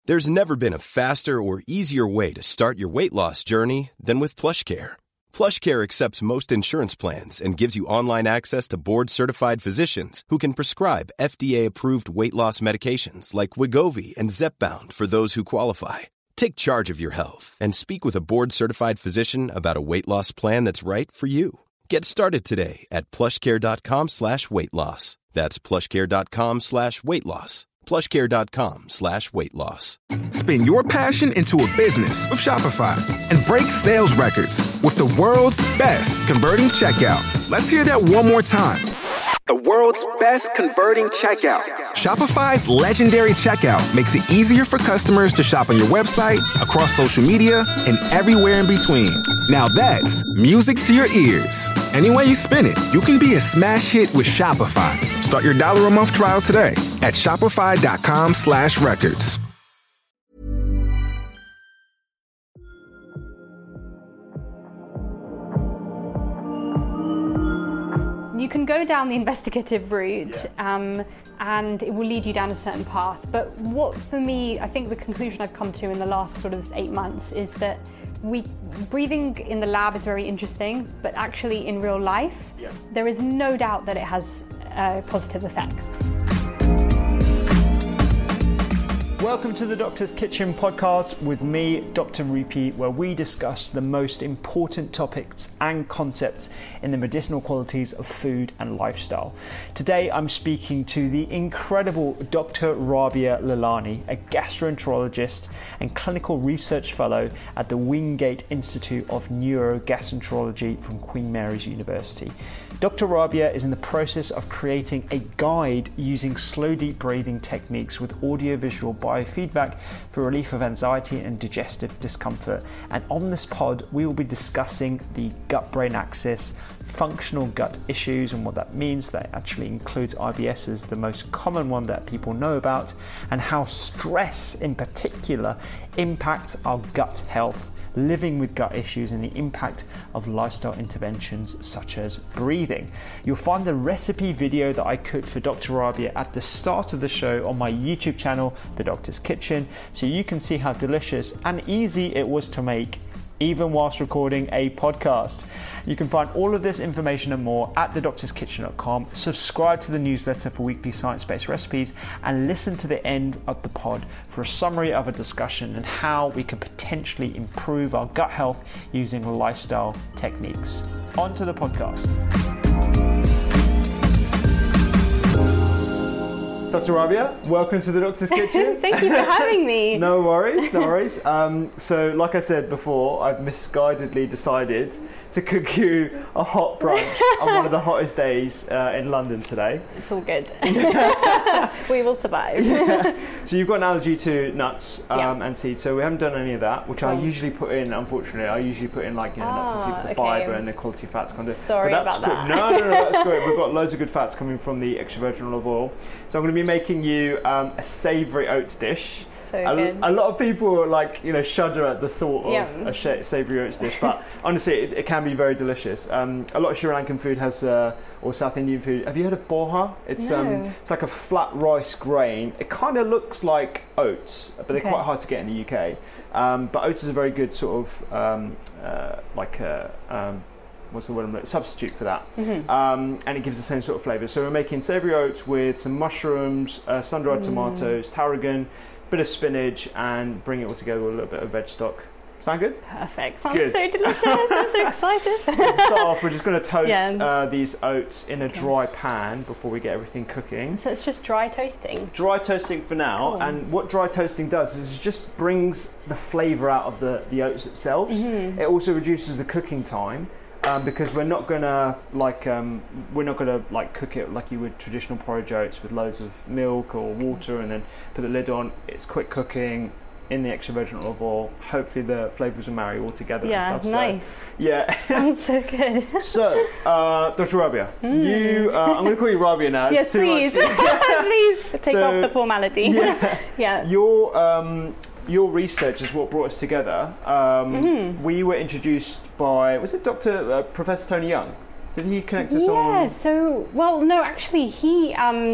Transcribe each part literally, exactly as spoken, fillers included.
There's never been a faster or easier way to start your weight loss journey than with PlushCare. PlushCare accepts most insurance plans and gives you online access to board-certified physicians who can prescribe F D A-approved weight loss medications like Wegovy and Zepbound for those who qualify. Take charge of your health and speak with a board-certified physician about a weight loss plan that's right for you. Get started today at plushcare.com slash weight loss. That's plushcare.com slash weight loss. plushcare.com slash weight loss. Spin your passion into a business with Shopify and break sales records with the world's best converting checkout. Let's hear that one more time. The world's best converting checkout. Shopify's legendary checkout makes it easier for customers to shop on your website, across social media, and everywhere in between. Now that's music to your ears. Any way you spin it, you can be a smash hit with Shopify. Start your dollar a month trial today at shopify.com slash records. You can go down the investigative route, yeah. um, and it will lead you down a certain path. But what, for me, I think the conclusion I've come to in the last sort of eight months is that we breathing in the lab is very interesting, but actually in real life, yeah. there is no doubt that it has uh, positive effects. Welcome to the Doctor's Kitchen podcast with me, Doctor Rupy, where we discuss the most important topics and concepts in the medicinal qualities of food and lifestyle. Today I'm speaking to the incredible Doctor Rabia Lalani, a gastroenterologist and clinical research fellow at the Wingate Institute of Neurogastroenterology from Queen Mary's University. Doctor Rabia is in the process of creating a guide using slow deep breathing techniques with audiovisual biofeedback for relief of anxiety and digestive discomfort. And on this pod, we will be discussing the gut-brain axis, functional gut issues and what that means. That actually includes I B S as the most common one that people know about, and how stress in particular impacts our gut health, living with gut issues, and the impact of lifestyle interventions such as breathing. You'll find the recipe video that I cooked for Doctor Rabia at the start of the show on my YouTube channel, The Doctor's Kitchen, so you can see how delicious and easy it was to make, even whilst recording a podcast. You can find all of this information and more at the doctors kitchen dot com. Subscribe to the newsletter for weekly science-based recipes, and listen to the end of the pod for a summary of a discussion and how we can potentially improve our gut health using lifestyle techniques. On to the podcast. Doctor Rabia, welcome to the Doctor's Kitchen. Thank you for having me. No worries, no worries. Um, so, like I said before, I've misguidedly decided to cook you a hot brunch on one of the hottest days uh, in London today. It's all good. We will survive. Yeah. So you've got an allergy to nuts um, yeah. and seeds, so we haven't done any of that, which oh. I usually put in, unfortunately, I usually put in like, you know, nuts and seeds with the okay. fibre and the quality fats. Kind of, Sorry but that's about good. that. No, no, no, that's great. We've got loads of good fats coming from the extra virgin olive oil. So I'm going to be making you um, a savoury oats dish. So a, good. a lot of people like, you know, shudder at the thought of Yum. a sh- savoury oats dish, but honestly, it, it can be very delicious. Um, a lot of Sri Lankan food has, uh, or South Indian food. Have you heard of poha? It's no. um, it's like a flat rice grain. It kind of looks like oats, but they're okay. quite hard to get in the U K. Um, but oats is a very good sort of um, uh, like a um, what's the word I'm looking, substitute for that, mm-hmm. um, and it gives the same sort of flavour. So we're making savoury oats with some mushrooms, uh, sun-dried mm. tomatoes, tarragon, bit of spinach, and bring it all together with a little bit of veg stock. Sound good? Perfect. Sounds good. so delicious. I'm so excited. So to start off, we're just going to toast yeah. uh, these oats in a okay. dry pan before we get everything cooking. So it's just dry toasting? Dry toasting for now, cool. And what dry toasting does is it just brings the flavour out of the, the oats itself. Mm-hmm. It also reduces the cooking time. Um, because we're not gonna like um, we're not gonna like cook it like you would traditional porridge oats with loads of milk or water and then put the lid on. It's quick cooking in the extra virgin olive oil. Hopefully the flavours will marry all together. Yeah, and stuff. nice. So, yeah, sounds so good. So, uh, Doctor Rabia, mm. you uh, I'm going to call you Rabia now. Yes, it's too please. Much. Please take so, off the formality. Yeah, yeah. Your um, Your research is what brought us together. Um, mm-hmm. We were introduced by, was it Doctor Uh, Professor Tony Young? Did he connect us yeah, on? Yeah, so, well, no, actually, he um,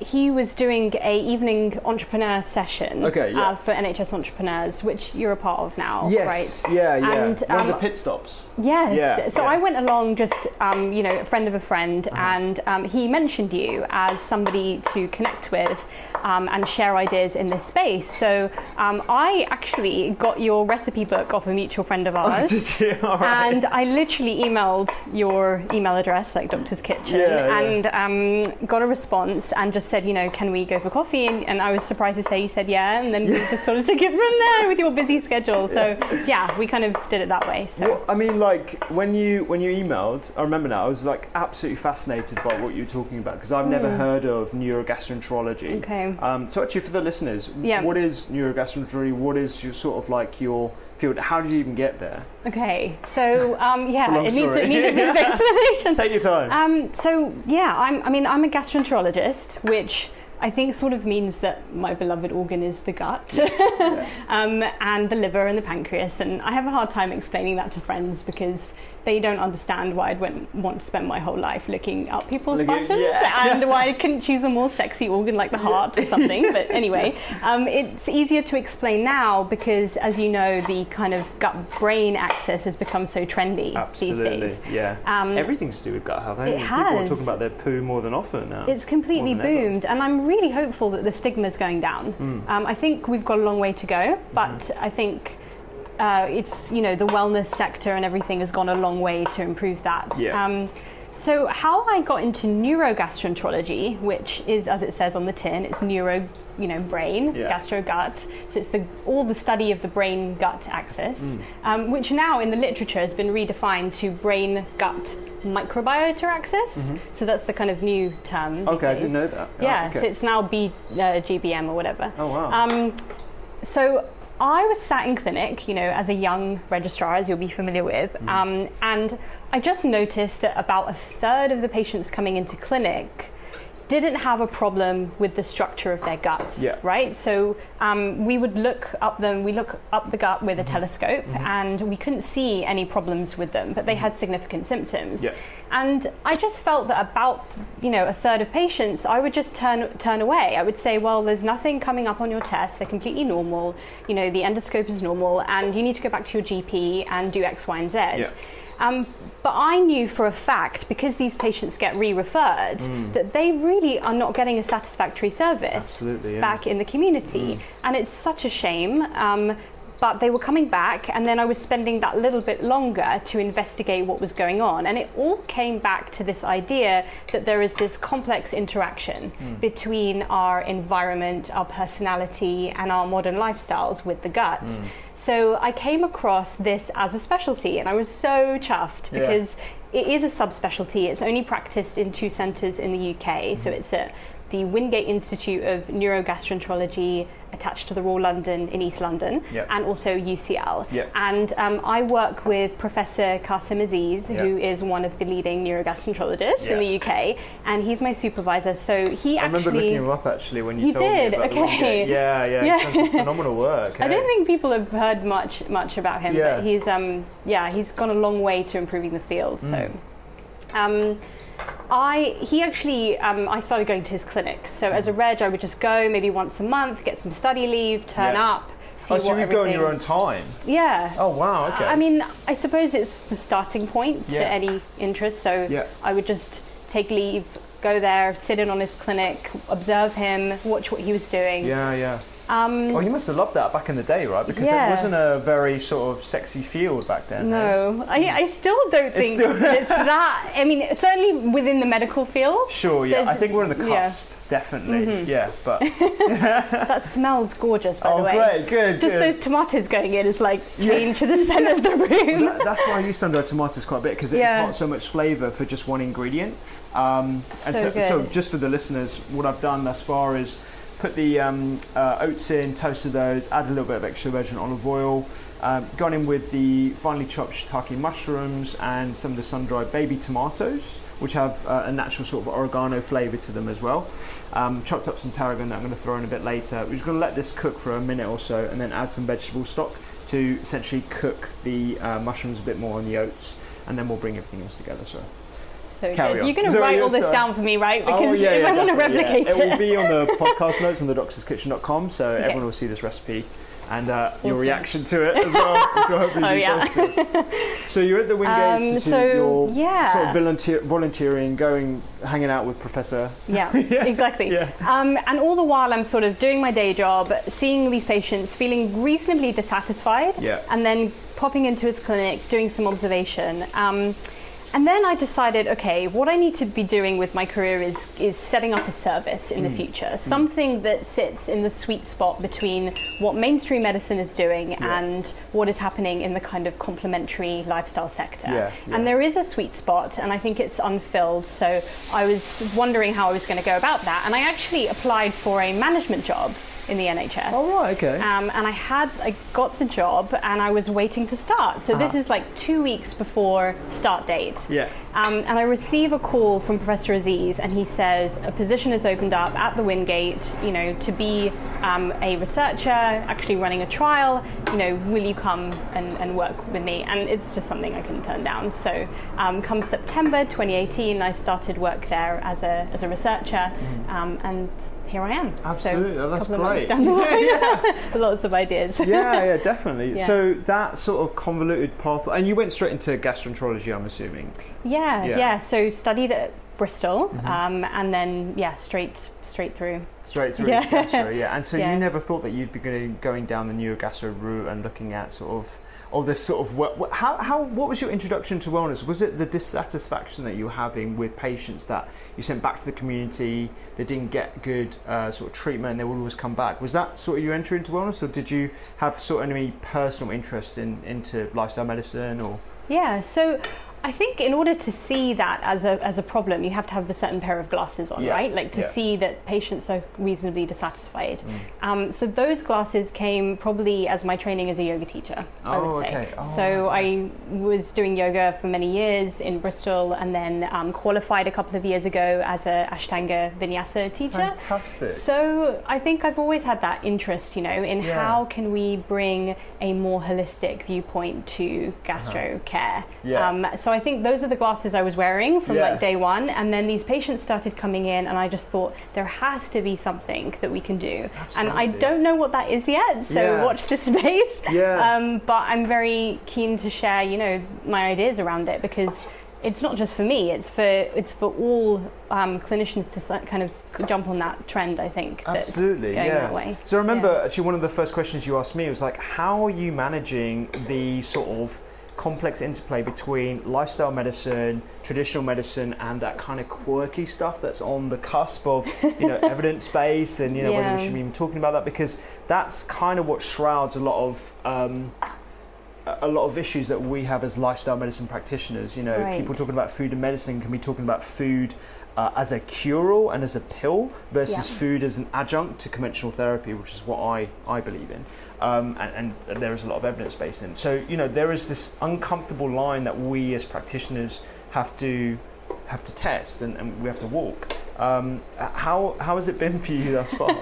he was doing a evening entrepreneur session okay, yeah. uh, for N H S entrepreneurs, which you're a part of now, yes, right? Yeah, yeah. And, One um, of the pit stops. Yes. Yeah, so yeah. I went along just, um, you know, a friend of a friend, uh-huh. and um, he mentioned you as somebody to connect with um, and share ideas in this space. So um, I actually got your recipe book off a mutual friend of ours. Oh, did you? All right. And I literally emailed your email address, like Doctor's Kitchen, yeah, and yeah. Um, got a response and just said, you know, can we go for coffee? And, and I was surprised to say you said yeah, and then yeah. we just sort of took it from there with your busy schedule. So yeah, yeah we kind of did it that way. So well, I mean, like when you when you emailed, I remember now, I was like absolutely fascinated by what you were talking about, because I've mm. never heard of neurogastroenterology. Okay. Um, so actually, for the listeners, yeah. what is neurogastroenterology? What is your sort of like your field? How did you even get there? Okay, so um, yeah, it needs, story. it needs a bit of explanation. Take your time. Um, so yeah, I'm, I mean, I'm a gastroenterologist, which I think sort of means that my beloved organ is the gut, yeah. um, and the liver and the pancreas, and I have a hard time explaining that to friends because they don't understand why I'd went, want to spend my whole life looking up people's Look buttons, at, yeah. and why I couldn't choose a more sexy organ like the heart or something. But anyway, um, it's easier to explain now because, as you know, the kind of gut-brain axis has become so trendy Absolutely, these days. yeah. Um, Everything's to do with gut health. I it think has. People are talking about their poo more than often now. It's completely boomed, ever. And I'm really hopeful that the stigma is going down. Mm. Um, I think we've got a long way to go, but mm. I think uh, it's, you know, the wellness sector and everything has gone a long way to improve that. Yeah. Um, so how I got into neurogastroenterology, which is, as it says on the tin, it's neuro, you know, brain, yeah. gastro gut. So it's the all the study of the brain gut axis, mm. um, which now in the literature has been redefined to brain gut microbiota axis. Mm-hmm. So that's the kind of new term. Okay, I didn't know that. Yeah, oh, okay. so it's now B, uh, G B M or whatever. Oh wow. Um, so I was sat in clinic, you know, as a young registrar, as you'll be familiar with, mm. um, and I just noticed that about a third of the patients coming into clinic didn't have a problem with the structure of their guts, yeah. right? So um, we would look up them, we look up the gut with a mm-hmm. telescope, mm-hmm. and we couldn't see any problems with them, but they had significant symptoms. Yeah. And I just felt that about, you know, a third of patients, I would just turn turn away. I would say, well, there's nothing coming up on your test, they're completely normal, you know, the endoscope is normal, and you need to go back to your G P and do X, Y, and Z. Yeah. Um, but I knew for a fact, because these patients get re-referred, mm. that they really are not getting a satisfactory service Absolutely, yeah. back in the community. Mm. And it's such a shame. Um, but they were coming back, and then I was spending that little bit longer to investigate what was going on. And it all came back to this idea that there is this complex interaction mm. between our environment, our personality, and our modern lifestyles with the gut. Mm. So I came across this as a specialty, and I was so chuffed because yeah. it is a subspecialty. It's only practiced in two centres in the U K. Mm-hmm. So it's at the Wingate Institute of Neurogastroenterology, attached to the Royal London in East London, yep. and also U C L. Yep. And um, I work with Professor Qasim Aziz, yep. who is one of the leading neurogastroenterologists yep. in the U K, and he's my supervisor. So he I actually... remember looking him up actually when you, you told did? me about okay. the Yeah, yeah, yeah. He's done some phenomenal work. Hey? I don't think people have heard much much about him, yeah. but he's um yeah he's gone a long way to improving the field. Mm. So. Um, I he actually um, I started going to his clinic. So as a reg, I would just go maybe once a month, get some study leave, turn yeah. up, see oh, what so you everything... go on your own time? Yeah. Oh wow, okay. I mean, I suppose it's the starting point yeah. to any interest. So yeah. I would just take leave, go there, sit in on his clinic, observe him, watch what he was doing. Yeah, yeah. Um, oh, you must have loved that back in the day, right? Because yeah. it wasn't a very sort of sexy field back then. No, hey? I, I still don't think it's, still it's that. I mean, certainly within the medical field. Sure, yeah. I think we're on the cusp, yeah. definitely. Mm-hmm. Yeah, but that smells gorgeous, by oh, the way. Oh, great, good. Just good. those tomatoes going in is like change yeah. to the centre of the room. That, that's why I use sun-dried tomatoes quite a bit, because it yeah. imparts so much flavour for just one ingredient. Um, and so, so, good. so, just for the listeners, what I've done thus far is put the um, uh, oats in, toasted those, add a little bit of extra virgin olive oil, um, gone in with the finely chopped shiitake mushrooms and some of the sun-dried baby tomatoes, which have uh, a natural sort of oregano flavour to them as well. Um, chopped up some tarragon that I'm going to throw in a bit later. We're just going to let this cook for a minute or so, and then add some vegetable stock to essentially cook the uh, mushrooms a bit more on the oats, and then we'll bring everything else together. So So Carry good. on. You're going to So write you're all this start- down for me, right? Because oh, yeah, if yeah, I want to definitely, replicate yeah. it. It will be on the podcast notes on the doctors kitchen dot com, so Okay. everyone will see this recipe and uh, Awesome. your reaction to it as well. Which will hopefully Oh, be yeah. positive. So you're at the Wingate Um, Institute, so, you're yeah. sort of volunteer, volunteering, going, hanging out with Professor. Yeah, exactly. Yeah. Um, and all the while I'm sort of doing my day job, seeing these patients, feeling reasonably dissatisfied, Yeah. and then popping into his clinic, doing some observation. Um, and then I decided, okay, what I need to be doing with my career is, is setting up a service in Mm. the future, something that sits in the sweet spot between what mainstream medicine is doing Yeah. and what is happening in the kind of complementary lifestyle sector. Yeah, yeah. And there is a sweet spot, and I think it's unfilled. So I was wondering how I was going to go about that, and I actually applied for a management job in the N H S. Oh, right, okay. Um, and I had, I got the job, and I was waiting to start. So this Uh-huh. is like two weeks before start date. Yeah. Um, and I receive a call from Professor Aziz, and he says a position has opened up at the Wingate, you know, to be um, a researcher, actually running a trial. You know, will you come and, and work with me? And it's just something I couldn't turn down. So um, come September twenty eighteen, I started work there as a as a researcher, um, and here I am. Absolutely, so, that's couple of months great. down the line. Yeah, Lots of ideas. yeah, yeah, definitely. Yeah. So that sort of convoluted pathway, and you went straight into gastroenterology, I'm assuming. Yeah, Yeah. yeah. So studied at Bristol, Mm-hmm. um, and then yeah, straight straight through. Straight through Yeah. gastro, yeah. And so Yeah. you never thought that you'd be going, going down the neurogastro route and looking at sort of, oh, this sort of, what, what- how, how, what was your introduction to wellness? Was it the dissatisfaction that you were having with patients that you sent back to the community, they didn't get good uh, sort of treatment, and they would always come back? Was that sort of your entry into wellness, or did you have sort of any personal interest in into lifestyle medicine, or? Yeah. So I think in order to see that as a as a problem, you have to have a certain pair of glasses on, Yeah. right? Like to Yeah. see that patients are reasonably dissatisfied. Mm. Um, so those glasses came probably as my training as a yoga teacher, I Oh, would say. okay. Oh, so okay. I was doing yoga for many years in Bristol, and then um, qualified a couple of years ago as a Ashtanga Vinyasa teacher. Fantastic. So I think I've always had that interest, you know, in Yeah. how can we bring a more holistic viewpoint to gastro care. Yeah. Um, so I think those are the glasses I was wearing from Yeah. like day one, and then these patients started coming in, and I just thought there has to be something that we can do. And I Absolutely. don't know what that is yet, so Yeah. watch this space. Yeah. Um, but I'm very keen to share, you know, my ideas around it, because it's not just for me, it's for it's for all um, clinicians to s- kind of jump on that trend, I think. That's Absolutely, going yeah. that way. So I remember Yeah. actually one of the first questions you asked me was like, how are you managing the sort of complex interplay between lifestyle medicine, traditional medicine, and that kind of quirky stuff that's on the cusp of, you know, evidence base, and you know whether we Yeah. should be even talking about that, because that's kind of what shrouds a lot of um, a lot of issues that we have as lifestyle medicine practitioners. You know, Right. people talking about food and medicine can be talking about food uh, as a cure-all and as a pill versus Yeah. food as an adjunct to conventional therapy, which is what I, I believe in. Um, and, and there is a lot of evidence base in. So, you know, there is this uncomfortable line that we as practitioners have to have to test, and, and we have to walk. Um, how how has it been for you thus far?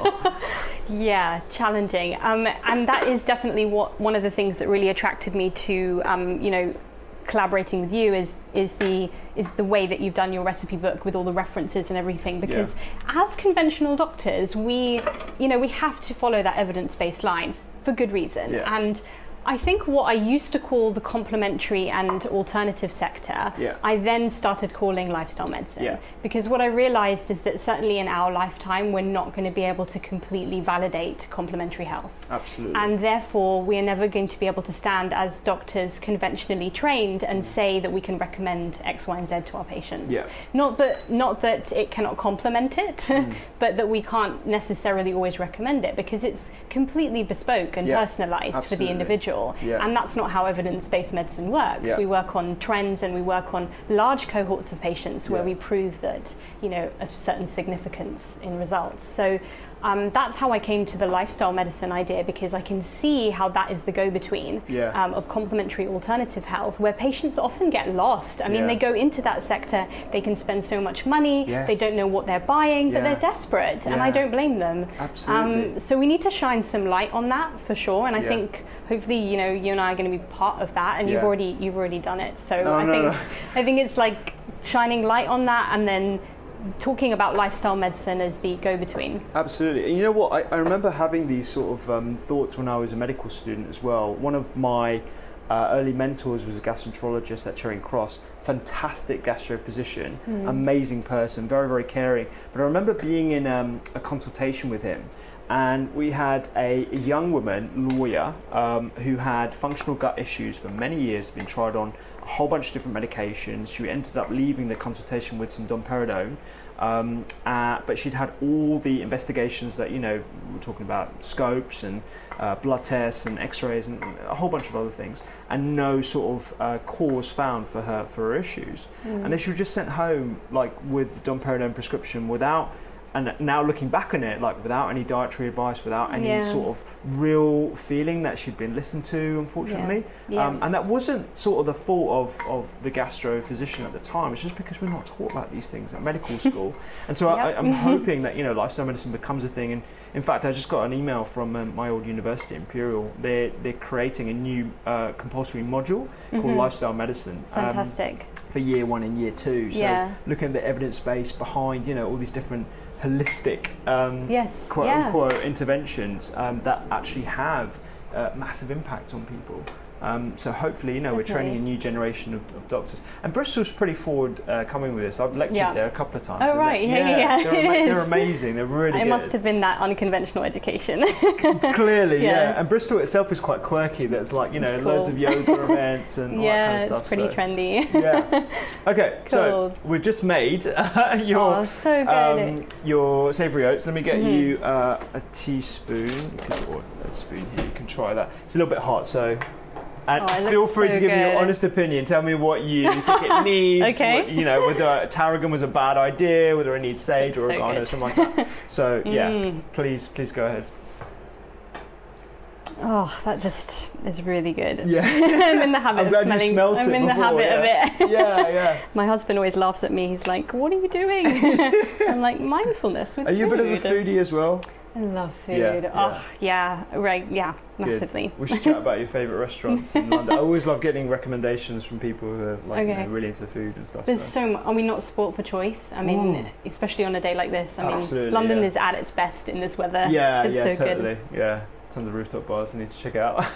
Yeah, challenging. Um, and that is definitely what one of the things that really attracted me to, um, you know, collaborating with you is is the is the way that you've done your recipe book with all the references and everything, because as conventional doctors, we you know we have to follow that evidence-based line for good reason. Yeah. And I think what I used to call the complementary and alternative sector, Yeah. I then started calling lifestyle medicine. Yeah. Because what I realized is that certainly in our lifetime, we're not going to be able to completely validate complementary health. Absolutely. And therefore, we are never going to be able to stand as doctors conventionally trained and say that we can recommend X, Y, and Z to our patients. Yeah. Not that, not that it cannot complement it, Mm. but that we can't necessarily always recommend it, because it's completely bespoke and Yeah. personalized for Absolutely. the individual. Yeah. And that's not how evidence-based medicine works. Yeah. We work on trends, and we work on large cohorts of patients where Yeah. we prove that, you know, a certain significance in results. So um, that's how I came to the lifestyle medicine idea, because I can see how that is the go-between Yeah. um, of complementary alternative health, where patients often get lost. I mean, Yeah. they go into that sector, they can spend so much money, Yes. they don't know what they're buying, but Yeah. they're desperate, and Yeah. I don't blame them. Absolutely. Um, so we need to shine some light on that for sure, and I Yeah. think hopefully, you know, you and I are going to be part of that, and you've Yeah. already you've already done it. So No, I no, think no. I think it's like shining light on that and then talking about lifestyle medicine as the go-between. Absolutely. And you know what, I, I remember having these sort of um, thoughts when I was a medical student as well. One of my uh, early mentors was a gastroenterologist at Charing Cross, fantastic gastrophysician, mm. amazing person, very, very caring. But I remember being in um, a consultation with him, and we had a, a young woman, lawyer, um, who had functional gut issues for many years, been tried on a whole bunch of different medications. She ended up leaving the consultation with some domperidone, um, uh, but she'd had all the investigations that, you know, we're talking about scopes and uh, blood tests and x-rays and a whole bunch of other things, and no sort of uh, cause found for her for her issues. Mm. And then she was just sent home like with the domperidone prescription without, and now looking back on it, like without any dietary advice, without any yeah. sort of real feeling that she'd been listened to, unfortunately. Yeah. Yeah. Um, and that wasn't sort of the fault of, of the gastro physician at the time. It's just because we're not taught about these things at medical school. And so yep. I, I'm hoping that, you know, lifestyle medicine becomes a thing. And in fact, I just got an email from um, my old university, Imperial. They're, they're creating a new uh, compulsory module mm-hmm. called Lifestyle Medicine. Fantastic. Um, for year one and year two. So yeah. looking at the evidence base behind, you know, all these different holistic um, yes, quote yeah. unquote interventions um, that actually have uh, massive impact on people. Um, so hopefully, you know, Definitely. we're training a new generation of, of doctors. And Bristol's pretty forward uh, coming with this. I've lectured yeah. there a couple of times. Oh right, yeah, yeah, yeah. They're, ama- they're amazing. They're really it good. must have been that unconventional education. Clearly, yeah. yeah. And Bristol itself is quite quirky. There's like, you know, cool. loads of yoga events and all yeah, that kind of stuff. it's pretty so. trendy. Yeah. Okay, cool. so we've just made uh, your oh, so good. um, your savoury oats. Let me get mm-hmm. you uh, a teaspoon or a spoon here. You can try that. It's a little bit hot, so. And oh, feel free so to give good. me your honest opinion. Tell me what you think it needs. Okay. What, you know, whether tarragon was a bad idea, whether it needs sage or so oregano, good. something like that. So yeah, mm. please, please go ahead. Oh, that just is really good. Yeah. I'm in the habit I'm of glad smelling. you smelt I'm it in the before, habit yeah. of it. Yeah, yeah. My husband always laughs at me. He's like, "What are you doing?" I'm like, "Mindfulness with Are you food." a bit of a foodie as well? I love food. Yeah, oh, yeah. yeah, right, yeah, massively. Good. We should chat about your favourite restaurants in London. I always love getting recommendations from people who are like, okay. you know, really into food and stuff. There's so, so much. Are we not sport for choice? I mean, Ooh. especially on a day like this. I Absolutely, mean, London yeah. is at its best in this weather. Yeah, it's yeah, so totally. Good. Yeah, tons of rooftop bars. I need to check it out.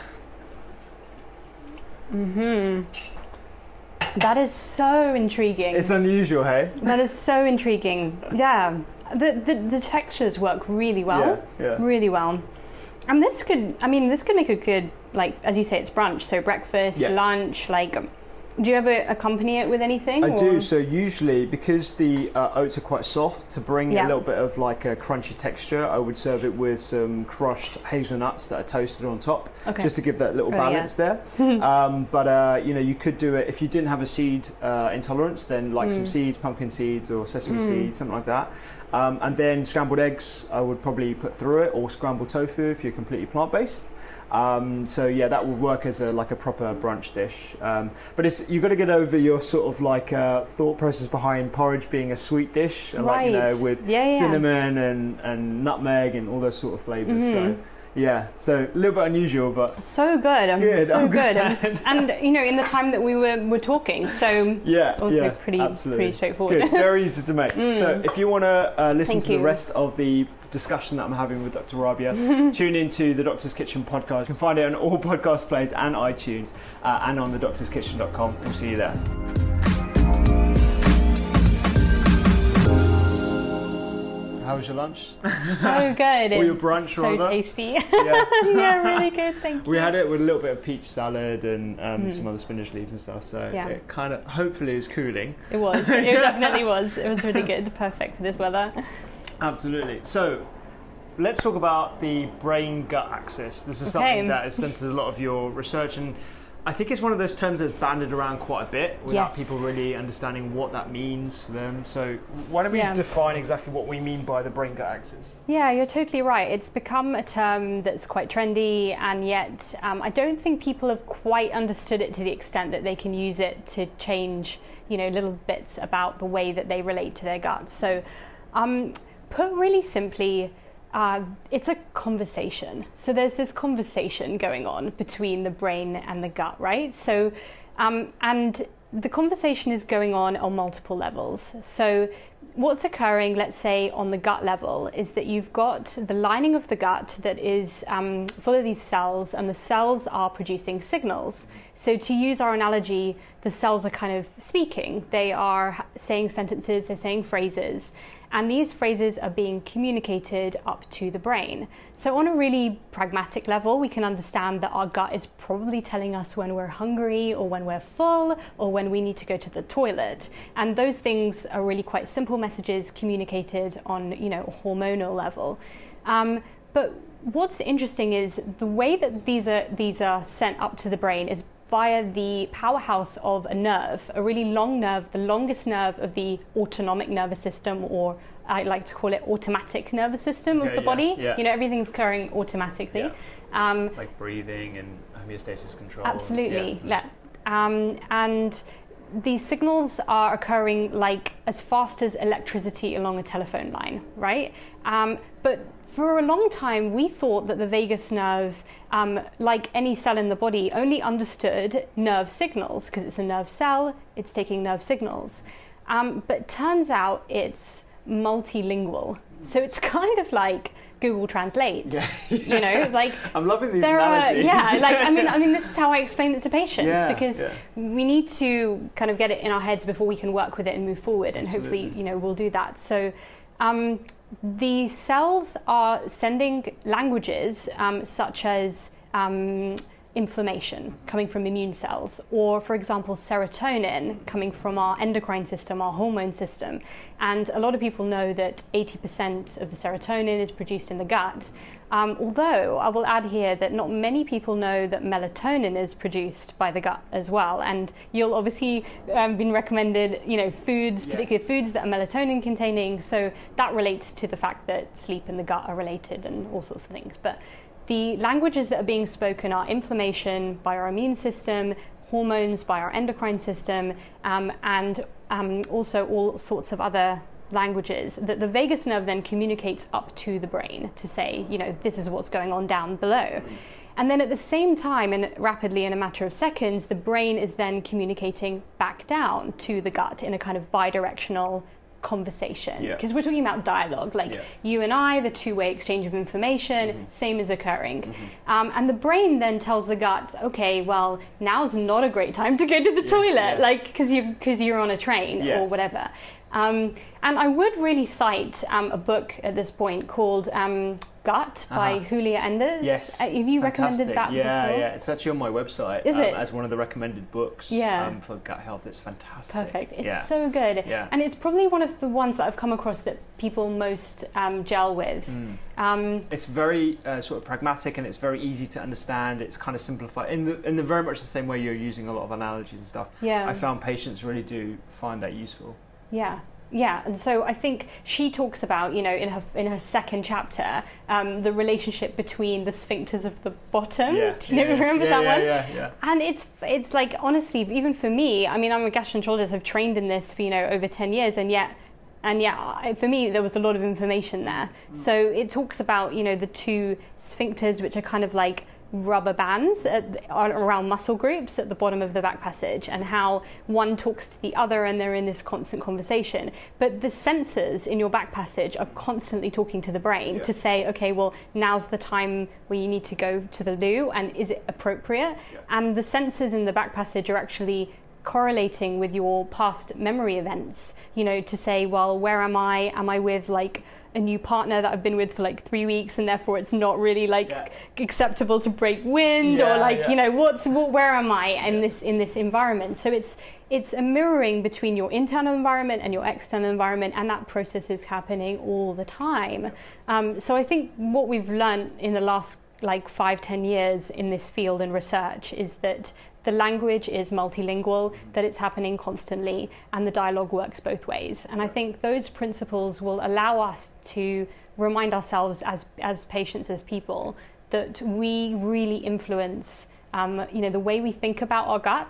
Mhm. That is so intriguing. It's unusual, hey? That is so intriguing. Yeah, the the, the textures work really well. Yeah, yeah. Really well. And this could, I mean, this could make a good, like, as you say, it's brunch. So breakfast, yeah. lunch, like. Um, do you ever accompany it with anything? I or? do. So usually, because the uh, oats are quite soft, to bring Yeah. a little bit of like a crunchy texture, I would serve it with some crushed hazelnuts that are toasted on top, Okay. just to give that little Oh, balance yeah. there. um, but uh, you know, you could do it if you didn't have a seed uh, intolerance, then like Mm. some seeds, pumpkin seeds or sesame Mm. seeds, something like that. Um, and then scrambled eggs, I would probably put through it, or scrambled tofu if you're completely plant-based. Um, so yeah, that would work as a like a proper brunch dish. Um, but it's you've got to get over your sort of like uh, thought process behind porridge being a sweet dish, and like you know Right. with Yeah, yeah. cinnamon and, and nutmeg and all those sort of flavors. Mhm. So yeah, so a little bit unusual, but So good. um, Good, So I'm good. glad. And, and you know, in the time that we were were talking, so yeah, also yeah, pretty absolutely. pretty straightforward. Good, very easy to make. Mm. So if you want to uh, listen Thank to the you. rest of the discussion that I'm having with Doctor Rabia, tune into the Doctor's Kitchen podcast. You can find it on all podcast players and iTunes, uh, and on the doctors kitchen dot com. We'll see you there. How was your lunch? So good. Or your and brunch, so rather. tasty. Yeah. Yeah, really good. Thank you. We had it with a little bit of peach salad and um, Mm. some other spinach leaves and stuff. So Yeah. it kind of hopefully is cooling. It was. It definitely was. It was really good. Perfect for this weather. Absolutely. So let's talk about the brain-gut axis. This is Okay. something that has centered a lot of your research, and I think it's one of those terms that's banded around quite a bit without Yes. people really understanding what that means for them. So why don't we Yeah. define exactly what we mean by the brain-gut axis? Yeah, you're totally right. It's become a term that's quite trendy, and yet um, I don't think people have quite understood it to the extent that they can use it to change, you know, little bits about the way that they relate to their guts. So, um, put really simply, uh, it's a conversation. So there's this conversation going on between the brain and the gut, right? So, um, and the conversation is going on on multiple levels. So what's occurring, let's say on the gut level, is that you've got the lining of the gut that is um, full of these cells, and the cells are producing signals. So to use our analogy, the cells are kind of speaking. They are saying sentences, they're saying phrases, and these phrases are being communicated up to the brain. So on a really pragmatic level, we can understand that our gut is probably telling us when we're hungry or when we're full or when we need to go to the toilet. And those things are really quite simple messages communicated on, you know, a hormonal level. Um, but what's interesting is the way that these are, these are sent up to the brain is via the powerhouse of a nerve, a really long nerve, the longest nerve of the autonomic nervous system, or I like to call it automatic nervous system okay, of the yeah, body. Yeah. You know, everything's occurring automatically. Yeah. Um, like breathing and homeostasis control. Absolutely, and, yeah. yeah. Um, and these signals are occurring like as fast as electricity along a telephone line, right? Um, but for a long time, we thought that the vagus nerve, um, like any cell in the body, only understood nerve signals because it's a nerve cell, it's taking nerve signals. Um, but turns out it's multilingual. So it's kind of like Google Translate. Yeah. You know, like I'm loving these there analogies. Are, yeah, like I mean, I mean, this is how I explain it to patients yeah, because yeah. we need to kind of get it in our heads before we can work with it and move forward, and Absolutely. hopefully, you know, we'll do that. So. Um, the cells are sending languages um, such as um, inflammation coming from immune cells, or for example serotonin coming from our endocrine system, our hormone system. And a lot of people know that eighty percent of the serotonin is produced in the gut. Um, although I will add here that not many people know that melatonin is produced by the gut as well. And you'll obviously um, been recommended, you know, foods, yes. particular foods that are melatonin containing. So that relates to the fact that sleep and the gut are related and all sorts of things. But the languages that are being spoken are inflammation by our immune system, hormones by our endocrine system, um, and um, also all sorts of other languages that the vagus nerve then communicates up to the brain to say, you know, this is what's going on down below. And then at the same time, and rapidly in a matter of seconds, the brain is then communicating back down to the gut in a kind of bidirectional conversation. Because yeah. we're talking about dialogue, like yeah. you and I, the two-way exchange of information, mm-hmm. same is occurring. Mm-hmm. Um, and the brain then tells the gut, okay, well, now's not a great time to go to the yeah, toilet, yeah. like, because you, because you're on a train yes. or whatever. Um, and I would really cite um, a book at this point called um, Gut by uh-huh. Julia Enders. Yes. Uh, have you Fantastic. recommended that yeah, before? Yeah, it's actually on my website Is um, it? as one of the recommended books yeah. um, for gut health. It's fantastic. Perfect. It's yeah. so good. Yeah. And it's probably one of the ones that I've come across that people most um, gel with. Mm. Um, it's very uh, sort of pragmatic, and it's very easy to understand. It's kind of simplified in the in the very much the same way you're using a lot of analogies and stuff. Yeah. I found patients really do find that useful. Yeah. Yeah, and so I think she talks about, you know, in her in her second chapter, um, the relationship between the sphincters of the bottom. Yeah, Do you yeah, remember yeah, that yeah, one? Yeah, yeah, yeah. And it's it's like, honestly, even for me, I mean, I'm a gastroenterologist. I've trained in this for, you know, over ten years, and yet, and yeah, for me, there was a lot of information there. Mm. So it talks about, you know, the two sphincters, which are kind of like rubber bands at, around muscle groups at the bottom of the back passage, and how one talks to the other and they're in this constant conversation. But the sensors in your back passage are constantly talking to the brain yeah. to say, okay, well, now's the time where you need to go to the loo, and is it appropriate? Yeah. And the sensors in the back passage are actually correlating with your past memory events, you know, to say, well, where am I? Am I with like a new partner that I've been with for like three weeks and therefore it's not really like yeah. acceptable to break wind yeah, or like, yeah. you know, what's, what, where am I in yeah. this, in this environment? So it's, it's a mirroring between your internal environment and your external environment, and that process is happening all the time. Um, so I think what we've learned in the last like five, ten years in this field and research is that the language is multilingual, that it's happening constantly, and the dialogue works both ways. And I think those principles will allow us to remind ourselves as as patients, as people, that we really influence um, you know, the way we think about our guts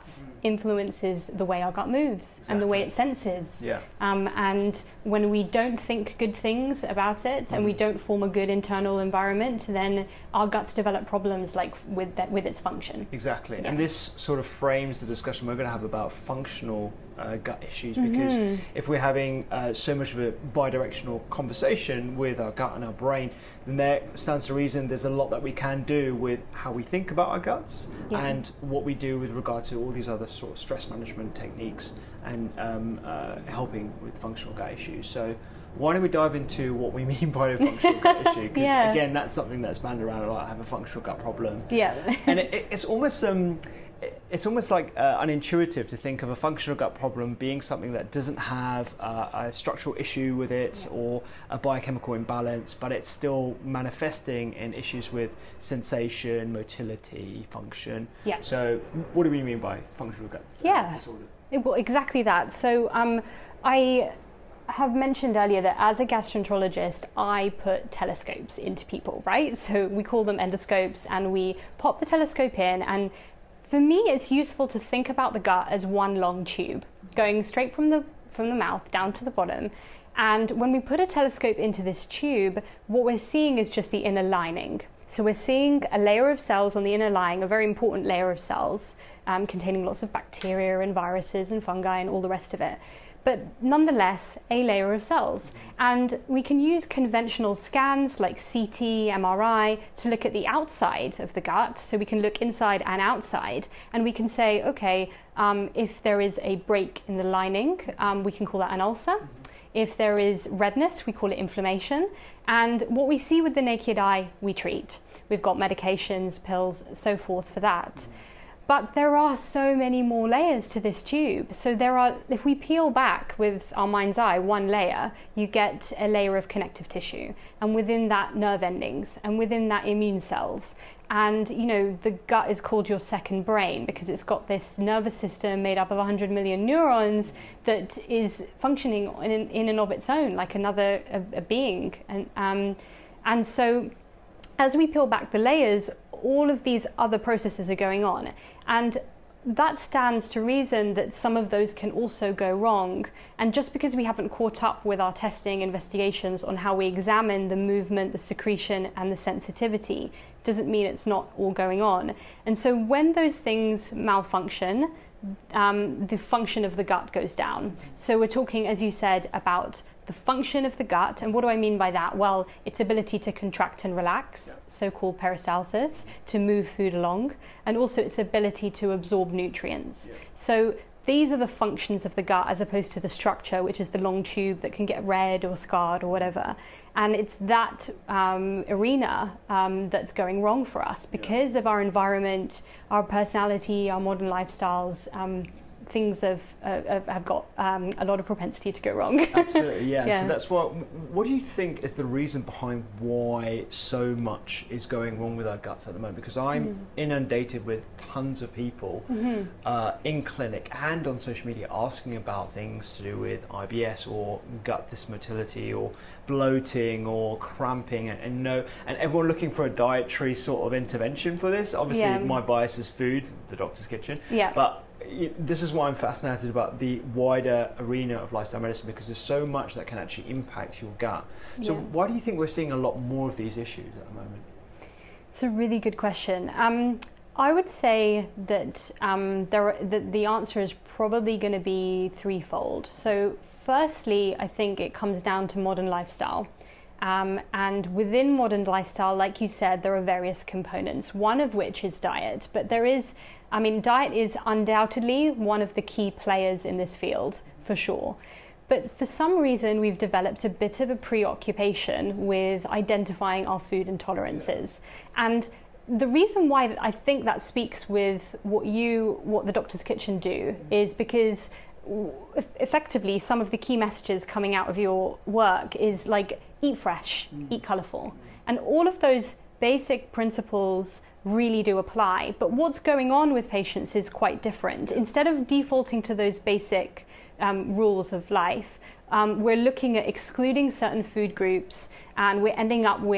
influences the way our gut moves exactly. and the way it senses. Yeah. Um, and when we don't think good things about it mm. and we don't form a good internal environment, then our guts develop problems like with that, with its function. Exactly. Yeah. And this sort of frames the discussion we're going to have about functional uh, gut issues, because mm-hmm. if we're having uh, so much of a bidirectional conversation with our gut and our brain, then there stands to reason there's a lot that we can do with how we think about our guts yeah. and what we do with regard to all these other sort of stress management techniques and um, uh, helping with functional gut issues. So why don't we dive into what we mean by a functional gut issue? Because yeah. again, that's something that's banded around a lot. I have a functional gut problem. Yeah. And it, it, it's almost um, it's almost like uh, unintuitive to think of a functional gut problem being something that doesn't have uh, a structural issue with it or a biochemical imbalance, but it's still manifesting in issues with sensation, motility, function. Yeah. So what do we mean by functional gut yeah. disorder? It, well, exactly that. So um, I have mentioned earlier that as a gastroenterologist, I put telescopes into people, right? So we call them endoscopes, and we pop the telescope in, and for me, it's useful to think about the gut as one long tube, going straight from the from the mouth down to the bottom. And when we put a telescope into this tube, what we're seeing is just the inner lining. So we're seeing a layer of cells on the inner lining, a very important layer of cells, um, containing lots of bacteria and viruses and fungi and all the rest of it. But nonetheless, a layer of cells. And we can use conventional scans like C T, M R I to look at the outside of the gut. So we can look inside and outside, and we can say, okay, um, if there is a break in the lining, um, we can call that an ulcer. If there is redness, we call it inflammation. And what we see with the naked eye, we treat. We've got medications, pills, so forth for that. But there are so many more layers to this tube. So there are, if we peel back with our mind's eye one layer, you get a layer of connective tissue, and within that nerve endings, and within that immune cells. And you know, the gut is called your second brain because it's got this nervous system made up of one hundred million neurons that is functioning in, in and of its own, like another a, a being. And um, and so as we peel back the layers, all of these other processes are going on, and that stands to reason that some of those can also go wrong. And just because we haven't caught up with our testing investigations on how we examine the movement, the secretion and the sensitivity doesn't mean it's not all going on. And so when those things malfunction, um, the function of the gut goes down. So we're talking, as you said, about the function of the gut. And what do I mean by that? Well, its ability to contract and relax, yeah. so-called peristalsis, to move food along, and also its ability to absorb nutrients. Yeah. So these are the functions of the gut as opposed to the structure, which is the long tube that can get red or scarred or whatever. And it's that um, arena um, that's going wrong for us because yeah. of our environment, our personality, our modern lifestyles. Um, things have uh, have got um, a lot of propensity to go wrong. Absolutely, yeah. yeah. So that's what. What do you think is the reason behind why so much is going wrong with our guts at the moment? Because I'm mm. inundated with tons of people mm-hmm. uh, in clinic and on social media asking about things to do with I B S or gut dysmotility or bloating or cramping, and, and no, and everyone looking for a dietary sort of intervention for this. Obviously, yeah. my bias is food, the doctor's kitchen. Yeah. But this is why I'm fascinated about the wider arena of lifestyle medicine, because there's so much that can actually impact your gut. So yeah. why do you think we're seeing a lot more of these issues at the moment? It's a really good question. Um, I would say that um, there are, the, the answer is probably going to be threefold. So firstly, I think it comes down to modern lifestyle. Um, and within modern lifestyle, like you said, there are various components, one of which is diet. But there is, I mean, diet is undoubtedly one of the key players in this field, for sure. But for some reason, we've developed a bit of a preoccupation with identifying our food intolerances. And the reason why I think that speaks with what you, what the Doctor's Kitchen do, is because effectively some of the key messages coming out of your work is like, eat fresh, mm. eat colourful. And all of those basic principles really do apply. But what's going on with patients is quite different. Instead of defaulting to those basic um, rules of life, um, we're looking at excluding certain food groups, and we're ending up with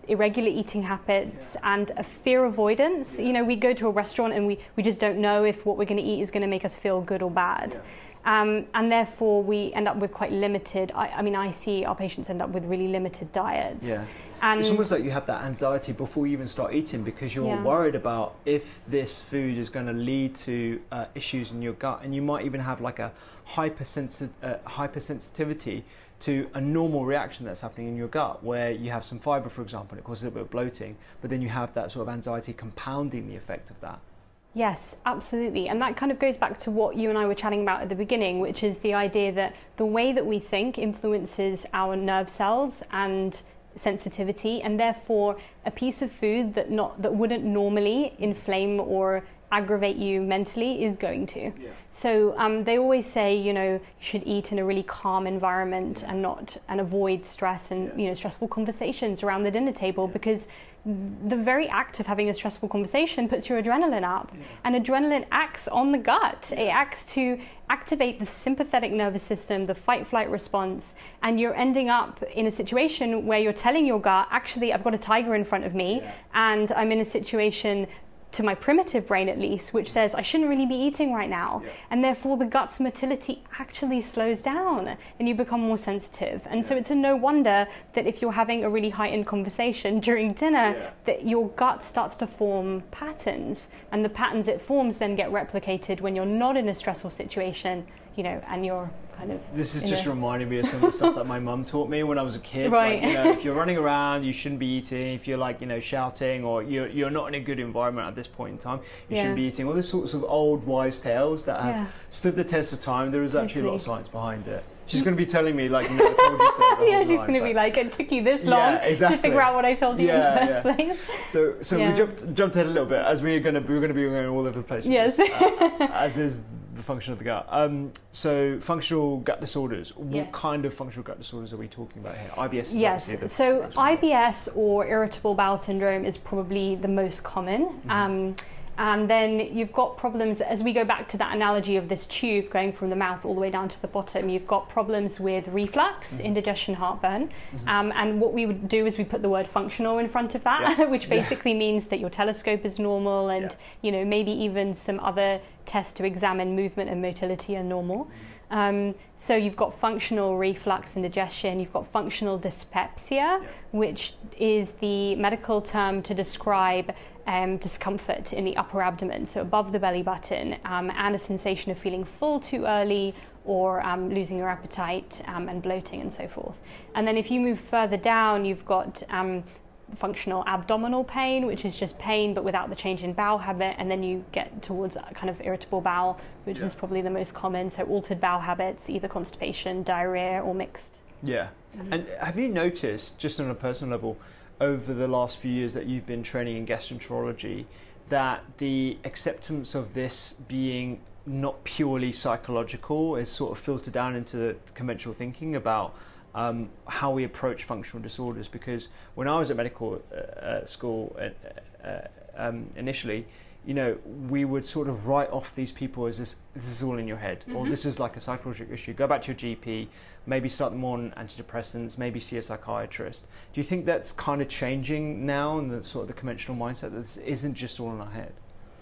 irregular eating habits Yeah. and a fear avoidance. Yeah. You know, we go to a restaurant and we, we just don't know if what we're going to eat is going to make us feel good or bad. Yeah. Um, and therefore we end up with quite limited, I, I mean, I see our patients end up with really limited diets. Yeah. And it's almost like you have that anxiety before you even start eating, because you're Yeah. worried about if this food is going to lead to uh, issues in your gut, and you might even have like a hypersensi- uh, hypersensitivity to a normal reaction that's happening in your gut, where you have some fibre, for example, and it causes a bit of bloating, but then you have that sort of anxiety compounding the effect of that. Yes, absolutely. And that kind of goes back to what you and I were chatting about at the beginning, which is the idea that the way that we think influences our nerve cells and sensitivity, and therefore a piece of food that not that wouldn't normally inflame or aggravate you mentally is going to. Yeah. So um, they always say, you know, you should eat in a really calm environment and not and avoid stress and Yeah. you know stressful conversations around the dinner table, Yeah. because the very act of having a stressful conversation puts your adrenaline up, Yeah. and adrenaline acts on the gut. It acts to activate the sympathetic nervous system, the fight-flight response, and you're ending up in a situation where you're telling your gut, actually, I've got a tiger in front of me, Yeah. and I'm in a situation, to my primitive brain at least, which says I shouldn't really be eating right now. Yeah. And therefore the gut's motility actually slows down and you become more sensitive. And so Yeah. it's a no wonder that if you're having a really heightened conversation during dinner, Yeah. that your gut starts to form patterns, and the patterns it forms then get replicated when you're not in a stressful situation, you know, and you're kind of This is in just a- reminding me of some of the stuff that my mum taught me when I was a kid. Right. Like, you know, if you're running around, you shouldn't be eating. If you're like, you know, shouting, or you're you're not in a good environment at this point in time, you Yeah. shouldn't be eating. All these sorts of old wives' tales that have Yeah. stood the test of time. There is actually a lot of Totally. science behind it. She's going to be telling me like, you know, I told you so. the yeah, whole she's time, going to be but- like, it took you this Yeah, long exactly. to figure out what I told you Yeah, in the yeah. first place. So, so Yeah. we jumped jumped ahead a little bit, as we are going to we we're going to be going all over the place. with Yes. this, uh, as is the function of the gut. Um, so, functional gut disorders. What Yes. kind of functional gut disorders are we talking about here? I B S is Yes, obviously the so most one. I B S or irritable bowel syndrome is probably the most common. Mm-hmm. Um, and then you've got problems, as we go back to that analogy of this tube going from the mouth all the way down to the bottom, you've got problems with reflux, Mm-hmm. indigestion, heartburn. Um, and what we would do is we put the word functional in front of that, Yeah. which basically means that your telescope is normal, and Yeah. you know, maybe even some other tests to examine movement and motility are normal. Um, so you've got functional reflux, indigestion, you've got functional dyspepsia, which is the medical term to describe um, discomfort in the upper abdomen, so above the belly button, um, and a sensation of feeling full too early, or um, losing your appetite, um, and bloating and so forth. And then if you move further down, you've got um, functional abdominal pain, which is just pain but without the change in bowel habit, and then you get towards a kind of irritable bowel, which Yeah. is probably the most common, so altered bowel habits, either constipation, diarrhea, or mixed. Yeah. And have you noticed, just on a personal level, over the last few years that you've been training in gastroenterology, that the acceptance of this being not purely psychological is sort of filtered down into the conventional thinking about um, how we approach functional disorders? Because when I was at medical uh, uh, school uh, uh, um, initially, you know, we would sort of write off these people as this, this is all in your head, or this is like a psychological issue. Go back to your G P, maybe start them on antidepressants, maybe see a psychiatrist. Do you think that's kind of changing now, and the sort of the conventional mindset that this isn't just all in our head?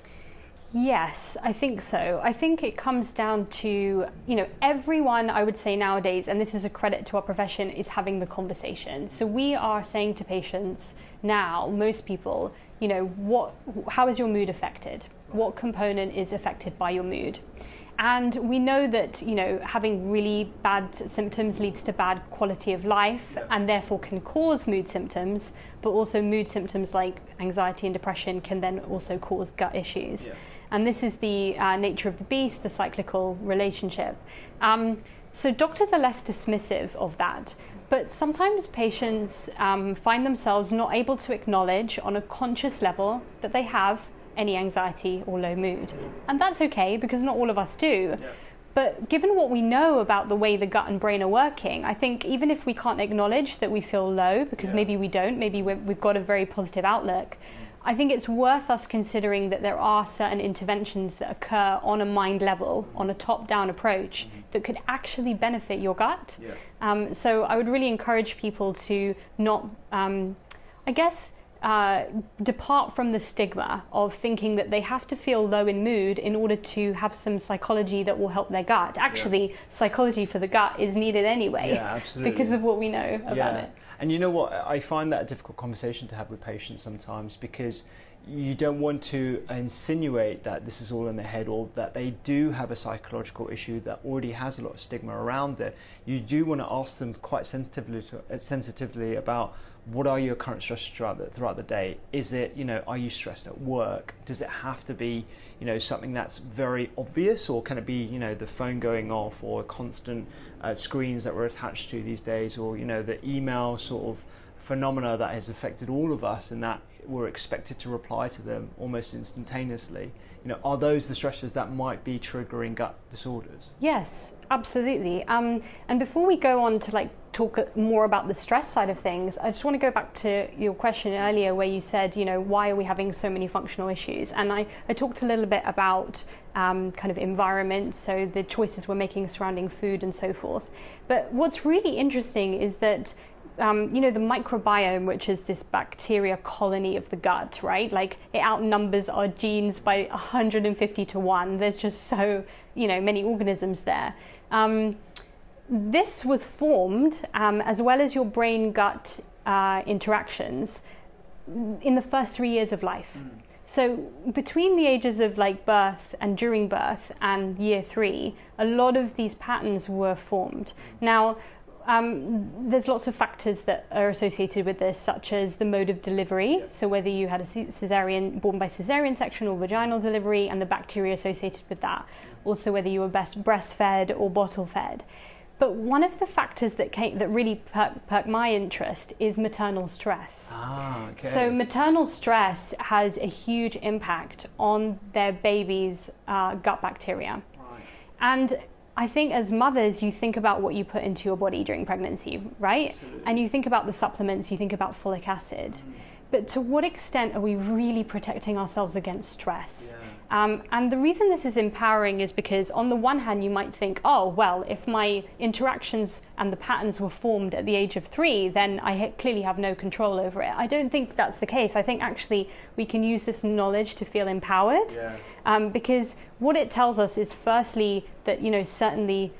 Yes, I think so. I think it comes down to, you know, everyone, I would say nowadays, and this is a credit to our profession, is having the conversation. So we are saying to patients now, most people, you know, what, how is your mood affected? What component is affected by your mood? And we know that, you know, having really bad symptoms leads to bad quality of life, Yeah. and therefore can cause mood symptoms, but also mood symptoms like anxiety and depression can then also cause gut issues. Yeah. And this is the uh, nature of the beast, the cyclical relationship. Um, so doctors are less dismissive of that, but sometimes patients um, find themselves not able to acknowledge on a conscious level that they have any anxiety or low mood. And that's okay, because not all of us do. Yeah. But given what we know about the way the gut and brain are working, I think even if we can't acknowledge that we feel low, because Yeah. maybe we don't, maybe we're, we've got a very positive outlook, I think it's worth us considering that there are certain interventions that occur on a mind level, on a top-down approach, that could actually benefit your gut. Yeah. Um, so I would really encourage people to not, um, I guess, uh, depart from the stigma of thinking that they have to feel low in mood in order to have some psychology that will help their gut. Actually, yeah. psychology for the gut is needed anyway, yeah, absolutely. because of what we know about yeah. it. And you know what, I find that a difficult conversation to have with patients sometimes, because you don't want to insinuate that this is all in the head, or that they do have a psychological issue that already has a lot of stigma around it. You do want to ask them quite sensitively, to, sensitively about what are your current stresses throughout the, throughout the day. Is it, you know, are you stressed at work? Does it have to be, you know, something that's very obvious, or can it be, you know, the phone going off, or constant uh, screens that we're attached to these days, or, you know, the email sort of phenomena that has affected all of us, and that we're expected to reply to them almost instantaneously. You know, are those the stresses that might be triggering gut disorders? Yes, absolutely. Um, and before we go on to like talk more about the stress side of things, I just want to go back to your question earlier where you said, you know, why are we having so many functional issues? And I, I talked a little bit about um, kind of environment, so the choices we're making surrounding food and so forth. But what's really interesting is that Um, you know, the microbiome, which is this bacteria colony of the gut, right? Like, it outnumbers our genes by one hundred fifty to one. There's just so, you know, many organisms there. Um, this was formed, um, as well as your brain-gut uh, interactions, in the first three years of life. Mm. So between the ages of like birth and during birth and year three, a lot of these patterns were formed. Now, Um, there's lots of factors that are associated with this, such as the mode of delivery. Yeah. So whether you had a cesarean, born by cesarean section or vaginal delivery, and the bacteria associated with that. Also whether you were best breastfed or bottle fed. But one of the factors that came, that really perked, perked my interest is maternal stress. Ah, okay. So maternal stress has a huge impact on their baby's uh, gut bacteria. Right. And I think as mothers, you think about what you put into your body during pregnancy, right? Absolutely. And you think about the supplements, you think about folic acid. Mm. But to what extent are we really protecting ourselves against stress? Yeah. Um, and the reason this is empowering is because on the one hand, you might think, oh, well, if my interactions and the patterns were formed at the age of three, then I ha- clearly have no control over it. I don't think that's the case. I think actually we can use this knowledge to feel empowered. Yeah. Um, because what it tells us is firstly that, you know, certainly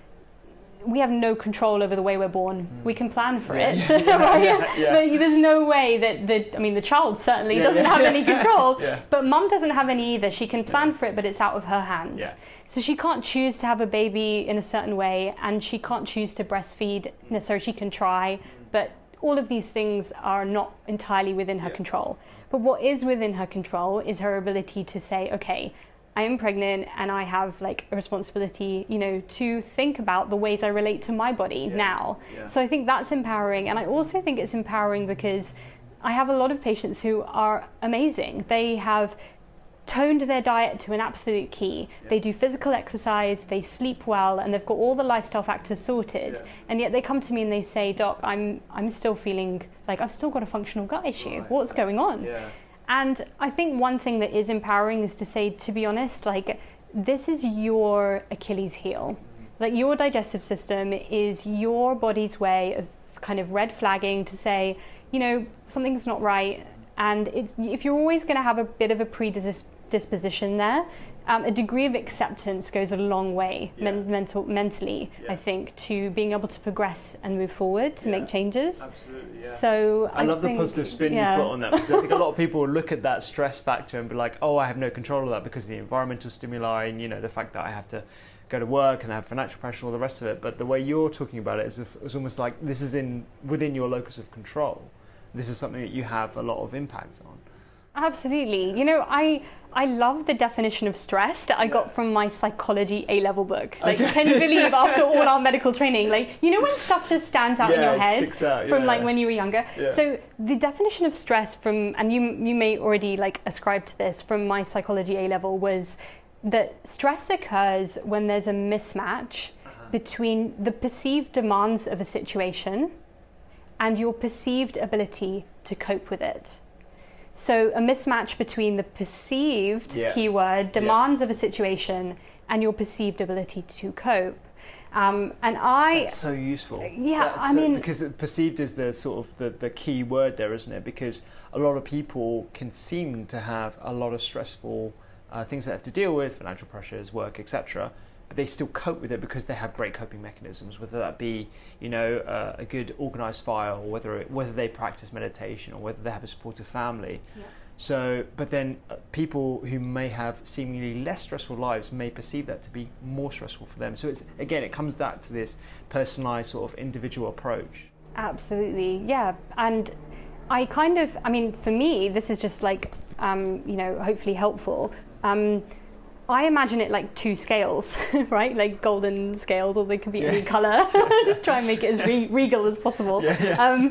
we have no control over the way we're born. Mm. We can plan for yeah, it, yeah, right? Yeah, yeah. But there's no way that the, I mean, the child certainly yeah, doesn't yeah, have yeah. any control, yeah. but mum doesn't have any either. She can plan yeah. for it, but it's out of her hands. Yeah. So she can't choose to have a baby in a certain way, and she can't choose to breastfeed necessarily. She can try, but all of these things are not entirely within her yeah. control. But what is within her control is her ability to say, okay, I am pregnant and I have like a responsibility, you know, to think about the ways I relate to my body yeah, now. Yeah. So I think that's empowering. And I also think it's empowering because I have a lot of patients who are amazing. They have toned their diet to an absolute key. Yeah. They do physical exercise, they sleep well, and they've got all the lifestyle factors sorted. Yeah. And yet they come to me and they say, Doc, I'm I'm still feeling like I've still got a functional gut issue. Right. What's going on? Yeah. And I think one thing that is empowering is to say, to be honest, like, this is your Achilles heel. Mm-hmm. Like, your digestive system is your body's way of kind of red flagging to say, you know, something's not right. And it's, if you're always going to have a bit of a predisposition there, um, a degree of acceptance goes a long way yeah. men- mental, mentally, yeah. I think, to being able to progress and move forward, to yeah. make changes. Absolutely, yeah. So I, I love think, the positive spin yeah. you put on that, because I think a lot of people look at that stress factor and be like, oh, I have no control of that because of the environmental stimuli and, you know, the fact that I have to go to work and have financial pressure and all the rest of it. But the way you're talking about it is if, it's almost like this is in within your locus of control. This is something that you have a lot of impact on. Absolutely. You know, I I love the definition of stress that I yeah. got from my psychology A-level book. Like, okay. Can you believe after all our medical training, like, you know when stuff just stands out yeah, in your head out, yeah, from like yeah. when you were younger? Yeah. So the definition of stress from, and you you may already like ascribe to this from my psychology A-level, was that stress occurs when there's a mismatch uh-huh. between the perceived demands of a situation and your perceived ability to cope with it. So a mismatch between the perceived yeah. keyword demands yeah. of a situation and your perceived ability to cope. Um, and I... That's so useful. Yeah, That's I so, mean... Because perceived is the sort of the, the key word there, isn't it? Because a lot of people can seem to have a lot of stressful uh, things they have to deal with, financial pressures, work, et cetera, but they still cope with it because they have great coping mechanisms, whether that be, you know, uh, a good organised file, or whether it, whether they practice meditation, or whether they have a supportive family. Yeah. So, but then uh, people who may have seemingly less stressful lives may perceive that to be more stressful for them. So it's, again, it comes back to this personalised sort of individual approach. Absolutely, yeah. And I kind of, I mean, for me, this is just like, um, you know, hopefully helpful. Um, I imagine it like two scales, right? Like golden scales, or they could be yeah. any colour. Just try and make it as re- regal as possible. Yeah, yeah. Um,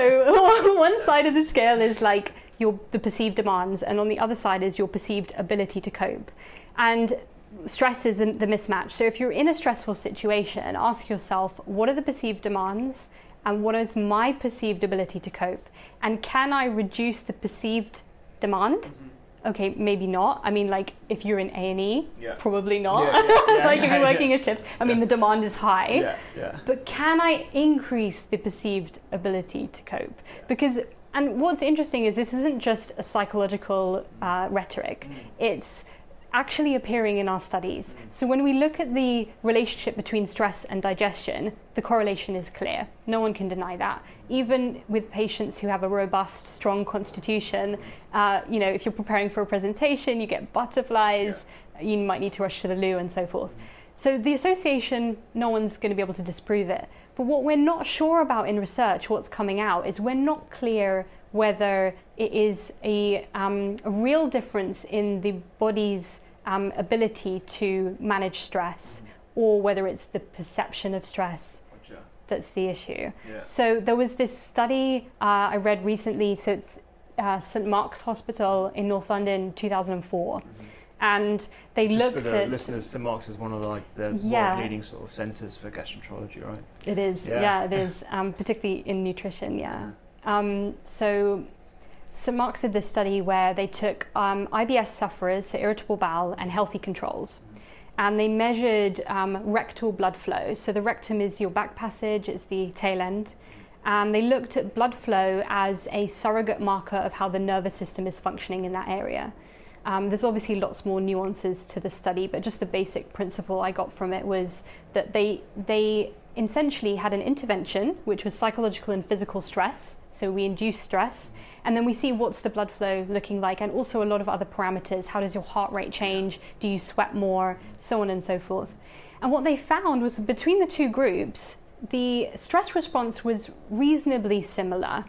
so one side of the scale is like your the perceived demands, and on the other side is your perceived ability to cope. And stress is the mismatch. So if you're in a stressful situation, ask yourself, what are the perceived demands, and what is my perceived ability to cope? And can I reduce the perceived demand? Mm-hmm. Okay, maybe not. I mean, like, if you're in A and E, yeah. probably not. Yeah, yeah, yeah, like, if you're working yeah. a shift, I mean, the demand is high. Yeah, yeah. But can I increase the perceived ability to cope? Yeah. Because, and what's interesting is this isn't just a psychological uh, rhetoric. Mm. It's actually appearing in our studies. Mm. So when we look at the relationship between stress and digestion, the correlation is clear. No one can deny that. Even with patients who have a robust, strong constitution, uh, you know, if you're preparing for a presentation, you get butterflies, yeah. you might need to rush to the loo and so forth. So the association, no one's going to be able to disprove it. But what we're not sure about in research, what's coming out, is we're not clear whether it is a, um, a real difference in the body's um, ability to manage stress, or whether it's the perception of stress that's the issue. Yeah. So there was this study uh, I read recently, so it's uh, Saint Mark's Hospital in North London, two thousand four. Mm-hmm. And they Just looked for the at... listeners, Saint Mark's is one of the, like, the yeah. leading sort of centres for gastroenterology, right? It is, yeah, yeah it is, um, particularly in nutrition, yeah. yeah. Um, so Saint Mark's did this study where they took um, I B S sufferers, so irritable bowel, and healthy controls. And they measured um, rectal blood flow. So the rectum is your back passage, it's the tail end. And they looked at blood flow as a surrogate marker of how the nervous system is functioning in that area. Um, there's obviously lots more nuances to the study, but just the basic principle I got from it was that they, they essentially had an intervention, which was psychological and physical stress. So we induce stress, and then we see what's the blood flow looking like, and also a lot of other parameters. How does your heart rate change? Do you sweat more? So on and so forth. And what they found was between the two groups, the stress response was reasonably similar,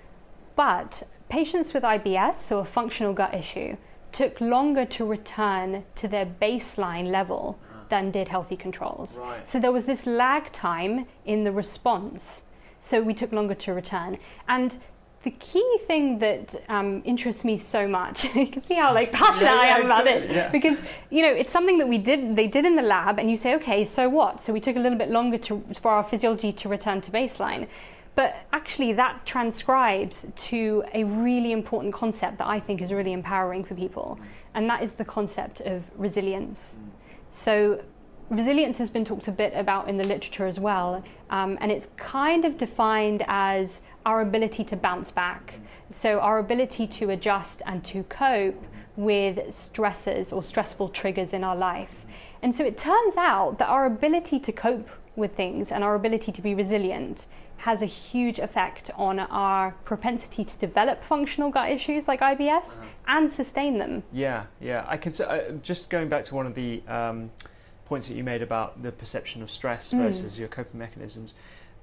but patients with I B S, so a functional gut issue, took longer to return to their baseline level than did healthy controls. Right. So there was this lag time in the response. So we took longer to return. And the key thing that um, interests me so much, you can see how like passionate yeah, yeah, I am about this, yeah. because you know it's something that we did, they did in the lab, and you say, okay, so what? So we took a little bit longer to, for our physiology to return to baseline. But actually that transcribes to a really important concept that I think is really empowering for people, and that is the concept of resilience. So resilience has been talked a bit about in the literature as well, um, and it's kind of defined as our ability to bounce back. So our ability to adjust and to cope with stresses or stressful triggers in our life. And so it turns out that our ability to cope with things and our ability to be resilient has a huge effect on our propensity to develop functional gut issues like I B S uh-huh. and sustain them. Yeah, yeah. I can uh, just going back to one of the um, points that you made about the perception of stress versus mm. your coping mechanisms.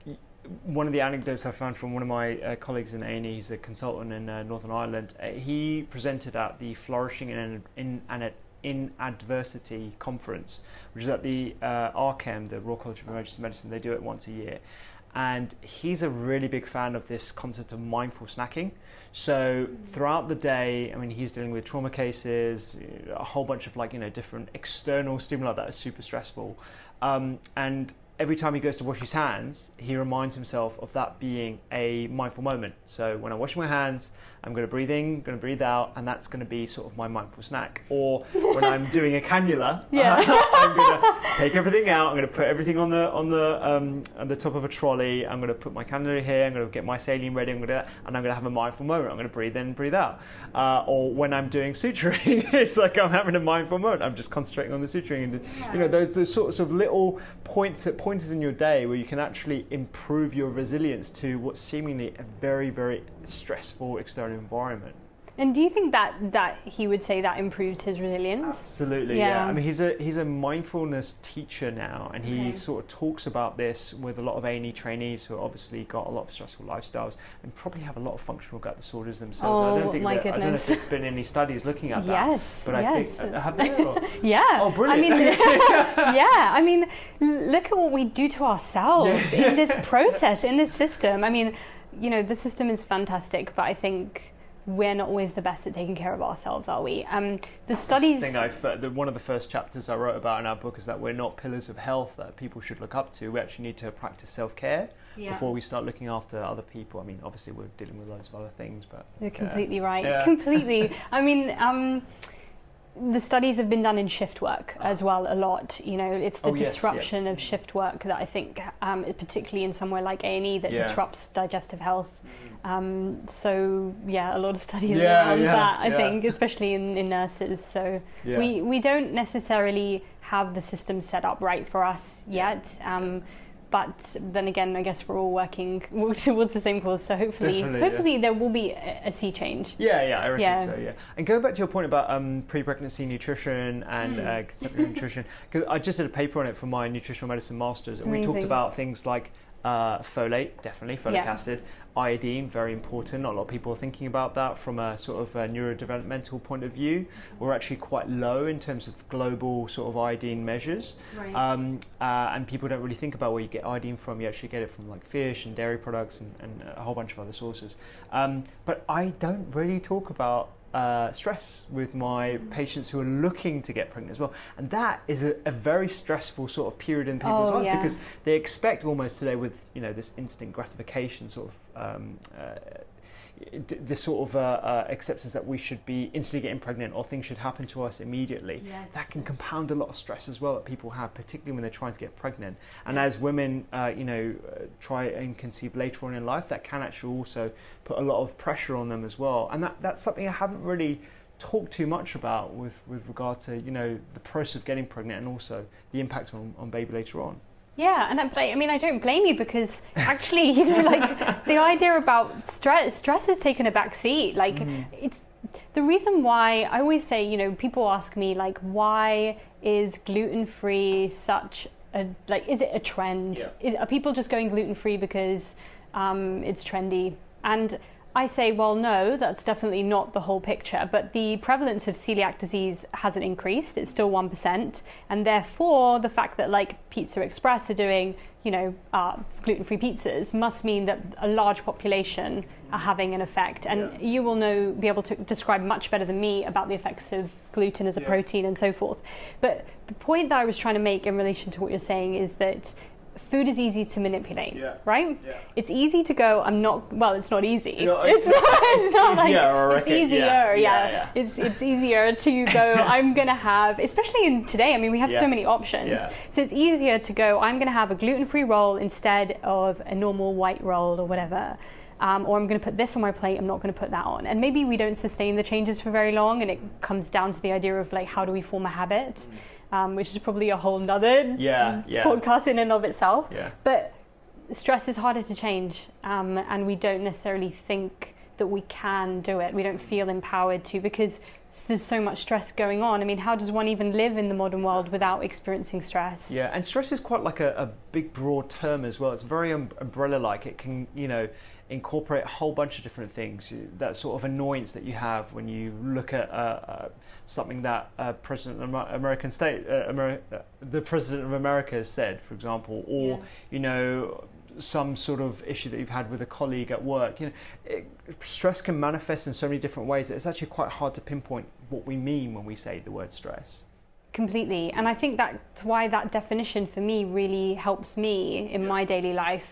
One of the anecdotes I found from one of my uh, colleagues in A and E, he's a consultant in uh, Northern Ireland, uh, he presented at the Flourishing in, in, in, in Adversity conference, which is at the uh, R C E M, the Royal College of Emergency Medicine. They do it once a year. And he's a really big fan of this concept of mindful snacking. So throughout the day, I mean, he's dealing with trauma cases, a whole bunch of like, you know, different external stimuli that are super stressful. Um, and every time he goes to wash his hands, he reminds himself of that being a mindful moment. So when I'm washing my hands, I'm going to breathe in, going to breathe out, and that's going to be sort of my mindful snack. Or when I'm doing a cannula, yeah. I'm going to take everything out. I'm going to put everything on the on the um, on the top of a trolley. I'm going to put my cannula here. I'm going to get my saline ready. I'm going to do that, and I'm going to have a mindful moment. I'm going to breathe in, breathe out. Uh, or when I'm doing suturing, it's like I'm having a mindful moment. I'm just concentrating on the suturing, and yeah. you know, those, those sorts of little points at pointers in your day where you can actually improve your resilience to what's seemingly a very, very stressful external environment. And do you think that that he would say that improves his resilience? Absolutely, yeah. yeah. I mean, he's a he's a mindfulness teacher now, and he okay. sort of talks about this with a lot of A and E trainees who obviously got a lot of stressful lifestyles and probably have a lot of functional gut disorders themselves. Oh, I don't think my that, goodness. I don't know if there's been any studies looking at that. Yes, but I yes. think uh, have they? Or? Yeah. Oh, brilliant. I mean, yeah. I mean, look at what we do to ourselves yeah. in this process, in this system. I mean, you know, the system is fantastic, but I think we're not always the best at taking care of ourselves, are we? Um, the That's studies. The thing I've, uh, the, one of the first chapters I wrote about in our book is that we're not pillars of health that people should look up to. We actually need to practice self-care yeah. before we start looking after other people. I mean, obviously we're dealing with loads of other things, but you're completely uh, right. Yeah. Completely. I mean. Um, The studies have been done in shift work as well a lot. You know, it's the oh, yes, disruption yeah. of shift work that I think, um, particularly in somewhere like A and E, that yeah. disrupts digestive health. Um, so yeah, a lot of studies yeah, on yeah, that, I yeah. think, especially in, in nurses. So yeah. we, we don't necessarily have the system set up right for us yet. Um, But then again, I guess we're all working towards the same cause. So hopefully, Definitely, hopefully yeah. there will be a, a sea change. Yeah, yeah, I reckon Yeah. so. Yeah. And going back to your point about um, pre-pregnancy nutrition and Mm. uh, conceptual nutrition, because I just did a paper on it for my nutritional medicine masters, and we Amazing. talked about things like uh, folate, definitely folic Yeah. acid, iodine, very important. Not a lot of people are thinking about that from a sort of a neurodevelopmental point of view. We're actually quite low in terms of global sort of iodine measures, Right. um, uh, and people don't really think about where you get iodine from. You actually get it from like fish and dairy products and, and a whole bunch of other sources. Um, but I don't really talk about Uh, stress with my patients who are looking to get pregnant as well, and that is a, a very stressful sort of period in people's Oh, lives yeah. because they expect almost today with you know this instant gratification sort of um, uh, this sort of uh, uh, acceptance that we should be instantly getting pregnant or things should happen to us immediately. Yes. That can compound a lot of stress as well that people have, particularly when they're trying to get pregnant. And as women, uh, you know, uh, try and conceive later on in life, that can actually also put a lot of pressure on them as well. And that, that's something I haven't really talked too much about with, with regard to, you know, the process of getting pregnant and also the impact on, on baby later on. Yeah, and I, I mean, I don't blame you because actually, you know, like the idea about stress, stress has taken a back seat. Like mm. it's the reason why I always say, you know, people ask me like, why is gluten-free such a, like, is it a trend? Yeah. Is, are people just going gluten-free because um, it's trendy? And I say, well, no, that's definitely not the whole picture, but the prevalence of celiac disease hasn't increased. It's still one percent. And therefore, the fact that like Pizza Express are doing, you know, uh, gluten-free pizzas must mean that a large population are having an effect. And yeah. you will know, be able to describe much better than me about the effects of gluten as a yeah. protein and so forth. But the point that I was trying to make in relation to what you're saying is that food is easy to manipulate, yeah. right? Yeah. It's easy to go, I'm not, well, it's not easy. You know, it's, it's, not, it's, it's not easier, like, it's easier, yeah. yeah. Yeah, yeah. It's it's easier to go, I'm going to have, especially in today, I mean, we have yeah. so many options. Yeah. So it's easier to go, I'm going to have a gluten-free roll instead of a normal white roll or whatever. Um, or I'm going to put this on my plate, I'm not going to put that on. And maybe we don't sustain the changes for very long, and it comes down to the idea of like, how do we form a habit? Mm. Um, which is probably a whole nother yeah, yeah. podcast in and of itself. Yeah. But stress is harder to change, um, and we don't necessarily think that we can do it. We don't feel empowered to, because there's so much stress going on. I mean, how does one even live in the modern world without experiencing stress? Yeah, and stress is quite like a, a big, broad term as well. It's very um, umbrella-like. It can, you know, incorporate a whole bunch of different things. That sort of annoyance that you have when you look at uh, uh, something that uh, President of American State, uh, Ameri- uh, the President of America has said, for example, or yeah. you know, some sort of issue that you've had with a colleague at work. You know, it, stress can manifest in so many different ways that it's actually quite hard to pinpoint what we mean when we say the word stress. Completely, and I think that's why that definition for me really helps me in yeah. my daily life.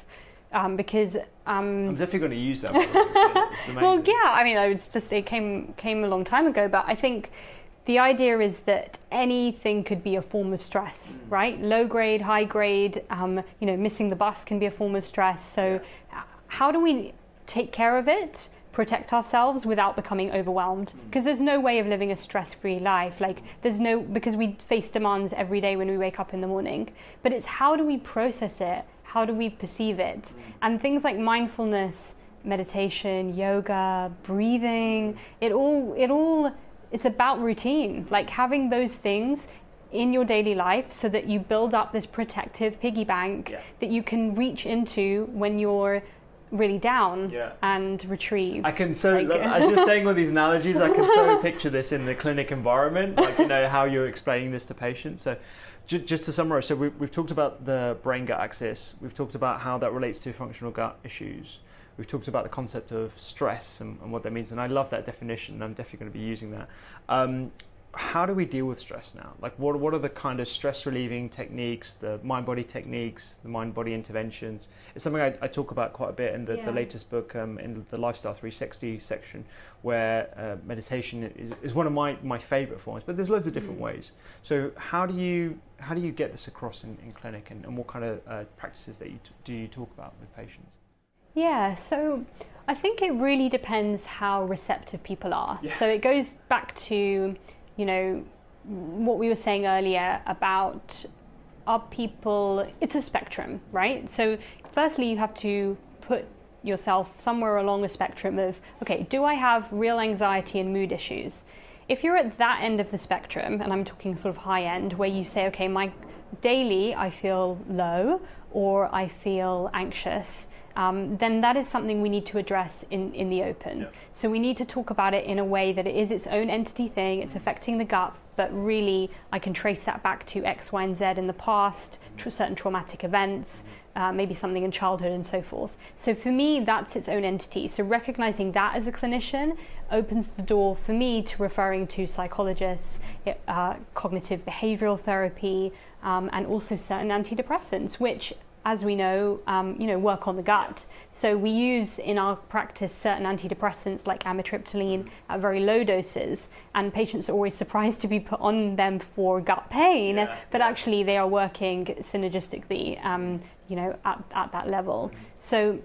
um, because um, I'm definitely going to use that. It's amazing. Well, yeah, I mean, I was just it came came a long time ago, but I think the idea is that anything could be a form of stress, mm. right? Low grade, high grade, um, you know, missing the bus can be a form of stress. So, yeah. how do we take care of it? Protect ourselves without becoming overwhelmed, because there's no way of living a stress-free life. Like there's no, because we face demands every day when we wake up in the morning, but it's how do we process it, how do we perceive it, and things like mindfulness, meditation, yoga, breathing, it all it all it's about routine, like having those things in your daily life so that you build up this protective piggy bank yeah. that you can reach into when you're really down yeah. and retrieve. I can so like, as you're saying all these analogies, I can so picture this in the clinic environment, like you know how you're explaining this to patients. So j- just to summarize, so we, we've talked about the brain gut axis, we've talked about how that relates to functional gut issues, we've talked about the concept of stress and, and what that means, and I love that definition, and I'm definitely going to be using that. Um, how do we deal with stress now? Like what what are the kind of stress relieving techniques, the mind body techniques, the mind body interventions? It's something I, I talk about quite a bit in the, yeah. the latest book, um, in the Lifestyle three sixty section, where uh, meditation is, is one of my, my favorite forms, but there's loads of different mm. ways. So how do you how do you get this across in, in clinic, and, and what kind of uh, practices that you t- do you talk about with patients? Yeah, so I think it really depends how receptive people are. Yeah. So it goes back to, you know, what we were saying earlier about are people, it's a spectrum, right? So firstly, you have to put yourself somewhere along a spectrum of, okay, do I have real anxiety and mood issues? If you're at that end of the spectrum, and I'm talking sort of high end, where you say, okay, my daily I feel low or I feel anxious, Um, then that is something we need to address in, in the open. Yeah. So we need to talk about it in a way that it is its own entity thing, it's affecting the gut, but really I can trace that back to X, Y, and Z in the past, tr- certain traumatic events, uh, maybe something in childhood and so forth. So for me, that's its own entity. So recognizing that as a clinician opens the door for me to referring to psychologists, uh, cognitive behavioral therapy, um, and also certain antidepressants, which as we know, um, you know, work on the gut. So we use in our practice certain antidepressants like amitriptyline at very low doses, and patients are always surprised to be put on them for gut pain, yeah, but yeah. actually they are working synergistically, um, you know, at, at that level. So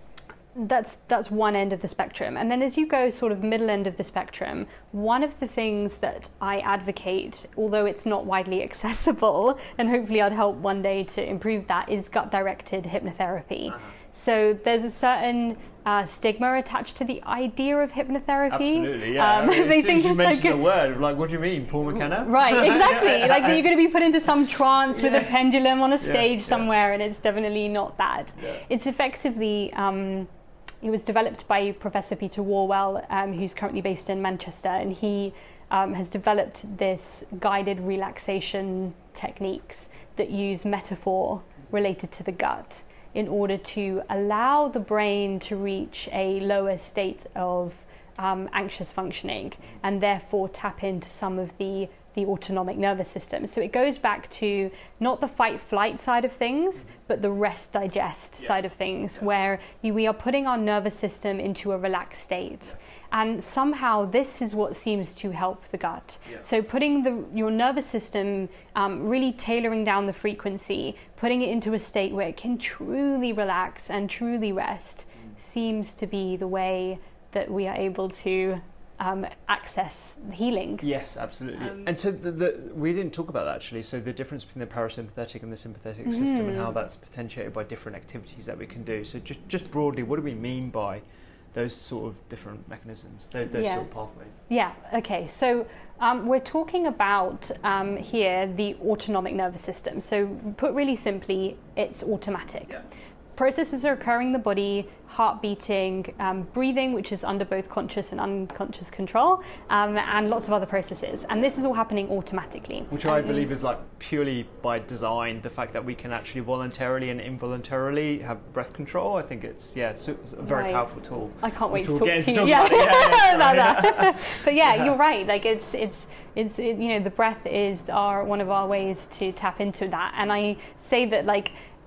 that's that's one end of the spectrum. And then as you go sort of middle end of the spectrum, one of the things that I advocate, although it's not widely accessible, and hopefully I'd help one day to improve that, is gut-directed hypnotherapy. Uh-huh. So there's a certain uh, stigma attached to the idea of hypnotherapy. Absolutely, yeah. Um, I mean, they as soon think as you mention like, the word, like, what do you mean, Paul McKenna? Right, exactly. Like that you're going to be put into some trance with yeah. a pendulum on a stage yeah, somewhere, yeah. and it's definitely not that. Yeah. It's effectively... Um, It was developed by Professor Peter Warwell, um, who's currently based in Manchester, and he um, has developed this guided relaxation techniques that use metaphor related to the gut in order to allow the brain to reach a lower state of um, anxious functioning, and therefore tap into some of the the autonomic nervous system. So it goes back to not the fight-flight side of things, but the rest-digest yeah. side of things, yeah. where you, we are putting our nervous system into a relaxed state. Yeah. And somehow this is what seems to help the gut. Yeah. So putting the, your nervous system, um, really tailoring down the frequency, putting it into a state where it can truly relax and truly rest, mm. seems to be the way that we are able to Um, access healing. Yes, absolutely. Um, and so the, the, we didn't talk about that actually. So the difference between the parasympathetic and the sympathetic mm-hmm. system, and how that's potentiated by different activities that we can do. So just just broadly, what do we mean by those sort of different mechanisms, those, those yeah. sort of pathways? Yeah. Okay. So um, we're talking about um, here the autonomic nervous system. So put really simply, it's automatic. Yeah. Processes are occurring in the body, heart beating, um, breathing, which is under both conscious and unconscious control, um, and lots of other processes. And this is all happening automatically. Which um, I believe is like purely by design, the fact that we can actually voluntarily and involuntarily have breath control. I think it's, yeah, it's a very right. powerful tool. I can't wait we'll to talk to you. talk Yeah. about it. Yeah, yeah, about that. But yeah, yeah, you're right. Like it's, it's, it's, it, you know, the breath is our, one of our ways to tap into that. And I say that like,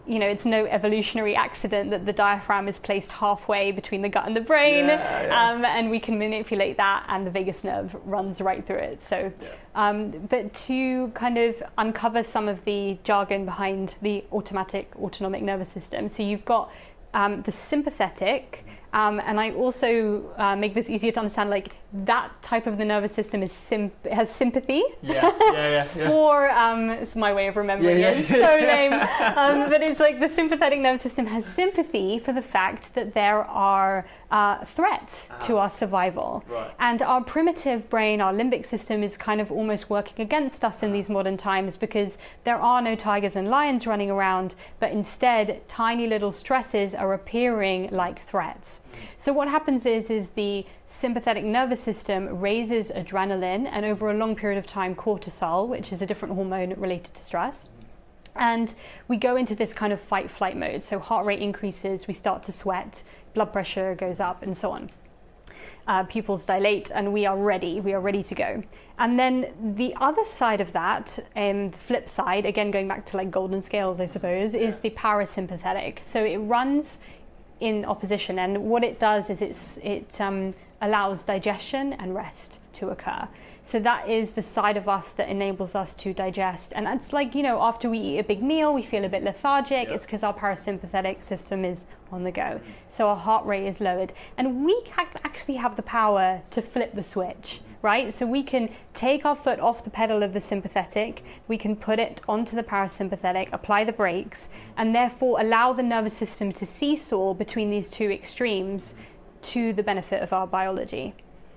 you know, it's no evolutionary accident that the diaphragm is placed halfway between the gut and the brain, yeah, yeah. Um, and we can manipulate that, and the vagus nerve runs right through it. So, yeah. um, but to kind of uncover some of the jargon behind the automatic autonomic nervous system, so you've got um, the sympathetic. Um, and I also uh, make this easier to understand, like that type of the nervous system is sim- has sympathy. Yeah, yeah, yeah. yeah. For, um, it's my way of remembering yeah, yeah, it, it's so lame. Um, but it's like the sympathetic nervous system has sympathy for the fact that there are uh, threats ah. to our survival. Right. And our primitive brain, our limbic system, is kind of almost working against us in these modern times, because there are no tigers and lions running around, but instead tiny little stresses are appearing like threats. So what happens is, is the sympathetic nervous system raises adrenaline and over a long period of time cortisol, which is a different hormone related to stress. And we go into this kind of fight flight mode. So heart rate increases, we start to sweat, blood pressure goes up, and so on. Uh, pupils dilate, and we are ready, we are ready to go. And then the other side of that, um, the flip side, again going back to like golden scales, I suppose, is the parasympathetic. So it runs in opposition, and what it does is it's, it um, allows digestion and rest to occur. So that is the side of us that enables us to digest. And it's like, you know, after we eat a big meal, we feel a bit lethargic. Yeah. It's because our parasympathetic system is on the go. So our heart rate is lowered. And we can actually have the power to flip the switch, right? So we can take our foot off the pedal of the sympathetic, we can put it onto the parasympathetic, apply the brakes, and therefore allow the nervous system to seesaw between these two extremes to the benefit of our biology.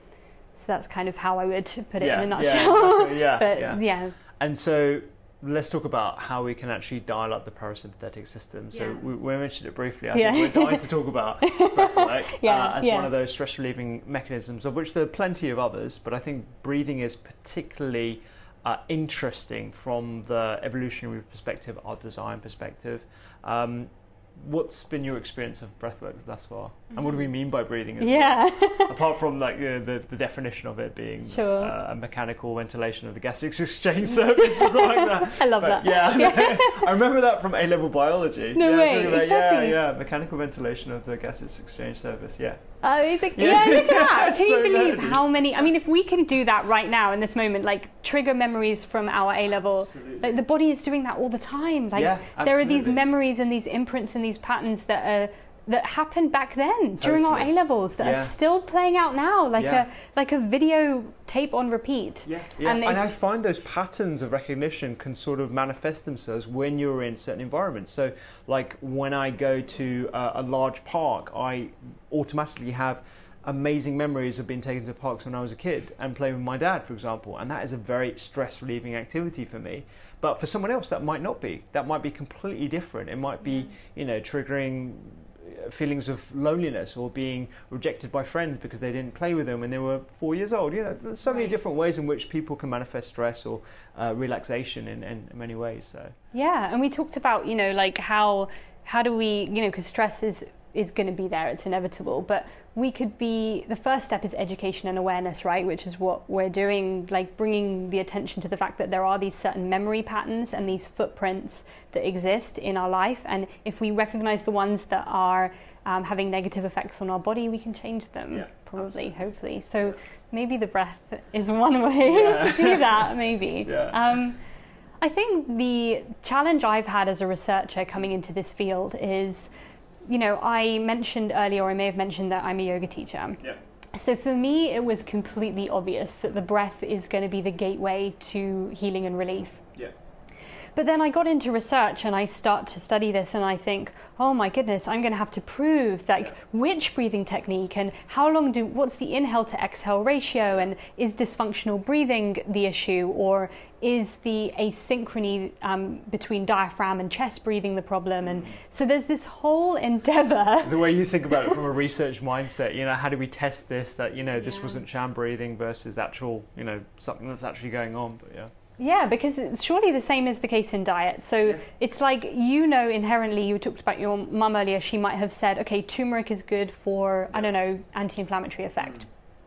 So that's kind of how I would put it yeah, in a nutshell. Yeah, exactly. yeah, but yeah. yeah. And so let's talk about how we can actually dial up the parasympathetic system. So yeah. we, we mentioned it briefly. I yeah. think we're dying to talk about breathwork yeah, uh, as yeah. one of those stress relieving mechanisms, of which there are plenty of others, but I think breathing is particularly uh, interesting from the evolutionary perspective, our design perspective. Um, What's been your experience of breathwork thus far? And what do we mean by breathing as yeah. well? Apart from like you know, the, the definition of it being sure. uh, a mechanical ventilation of the gas exchange surface or something like that. I love but, that. Yeah, yeah. I remember that from A-level biology. No yeah, way, about, exactly. Yeah, yeah, mechanical ventilation of the gas exchange surface, yeah. Amazing. Uh, yeah, look at that. Can so you believe nerdy. how many, I mean, if we can do that right now in this moment, like trigger memories from our A-level, like the body is doing that all the time. Like yeah, there are these memories and these imprints and these patterns that are that happened back then totally. During our A-levels that yeah. are still playing out now, like yeah. a like a video tape on repeat. Yeah, yeah. And, and I find those patterns of recognition can sort of manifest themselves when you're in certain environments. So like when I go to uh, a large park, I automatically have amazing memories of being taken to parks when I was a kid and playing with my dad, for example, and that is a very stress relieving activity for me. But for someone else that might not be. That might be completely different. It might be, you know, triggering feelings of loneliness or being rejected by friends because they didn't play with them when they were four years old. You know, there's so many right. different ways in which people can manifest stress or uh, relaxation in, in many ways. So yeah, and we talked about, you know, like how how do we, you know, because stress is is going to be there, it's inevitable, but we could be, the first step is education and awareness, right, which is what we're doing, like bringing the attention to the fact that there are these certain memory patterns and these footprints that exist in our life, and if we recognize the ones that are um, having negative effects on our body, we can change them, yeah, probably, absolutely. Hopefully. So yeah. maybe the breath is one way yeah. to do that, maybe. Yeah. Um, I think the challenge I've had as a researcher coming into this field is, you know, I mentioned earlier, or I may have mentioned that I'm a yoga teacher. Yeah. So for me, it was completely obvious that the breath is going to be the gateway to healing and relief. Yeah. But then I got into research and I start to study this and I think, oh my goodness, I'm going to have to prove like yeah. which breathing technique and how long do, what's the inhale to exhale ratio, and is dysfunctional breathing the issue, or is the asynchrony um, between diaphragm and chest breathing the problem? And so there's this whole endeavor. The way you think about it from a research mindset, you know, how do we test this, that, you know, this yeah. wasn't sham breathing versus actual, you know, something that's actually going on, but yeah. Yeah, because it's surely the same is the case in diet. So yeah. it's like, you know, inherently, you talked about your mum earlier, she might have said, okay, turmeric is good for, I don't know, anti-inflammatory effect.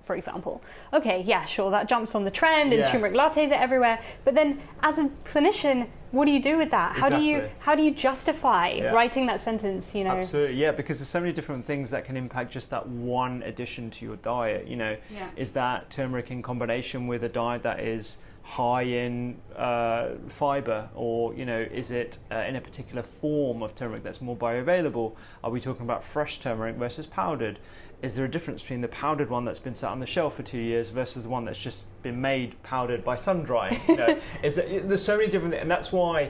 for example. Okay, yeah, sure, that jumps on the trend and Yeah. turmeric lattes are everywhere. But then as a clinician, what do you do with that? How do you Exactly. how do you justify Yeah. writing that sentence, you know? Absolutely, yeah, because there's so many different things that can impact just that one addition to your diet. You know, Yeah. is that turmeric in combination with a diet that is high in uh, fiber, or you know, is it uh, in a particular form of turmeric that's more bioavailable? Are we talking about fresh turmeric versus powdered? Is there a difference between the powdered one that's been sat on the shelf for two years versus the one that's just been made powdered by sun drying? You know, is it, there's so many different things, and that's why.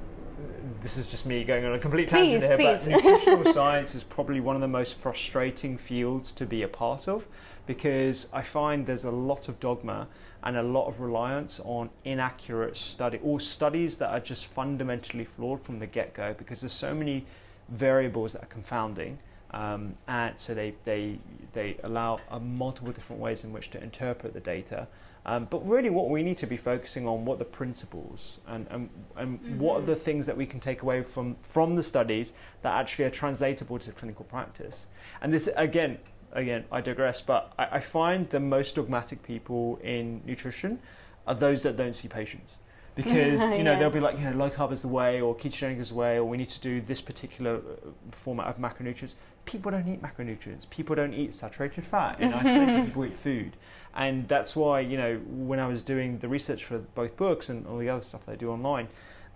This is just me going on a complete tangent Please, here, please. but nutritional science is probably one of the most frustrating fields to be a part of, because I find there's a lot of dogma and a lot of reliance on inaccurate study, or studies that are just fundamentally flawed from the get-go, because there's so many variables that are confounding. Um, and so they, they, they allow uh, multiple different ways in which to interpret the data. Um, but really what we need to be focusing on, what the principles and, and, and mm-hmm. what are the things that we can take away from, from the studies that actually are translatable to clinical practice. And this, again, again, I digress, but I, I find the most dogmatic people in nutrition are those that don't see patients. Because, you know, yeah. they'll be like, you know, low carb is the way, or ketogenic is the way, or we need to do this particular format of macronutrients. People don't eat macronutrients. People don't eat saturated fat in isolation. People eat food. And that's why, you know, when I was doing the research for both books and all the other stuff that I do online,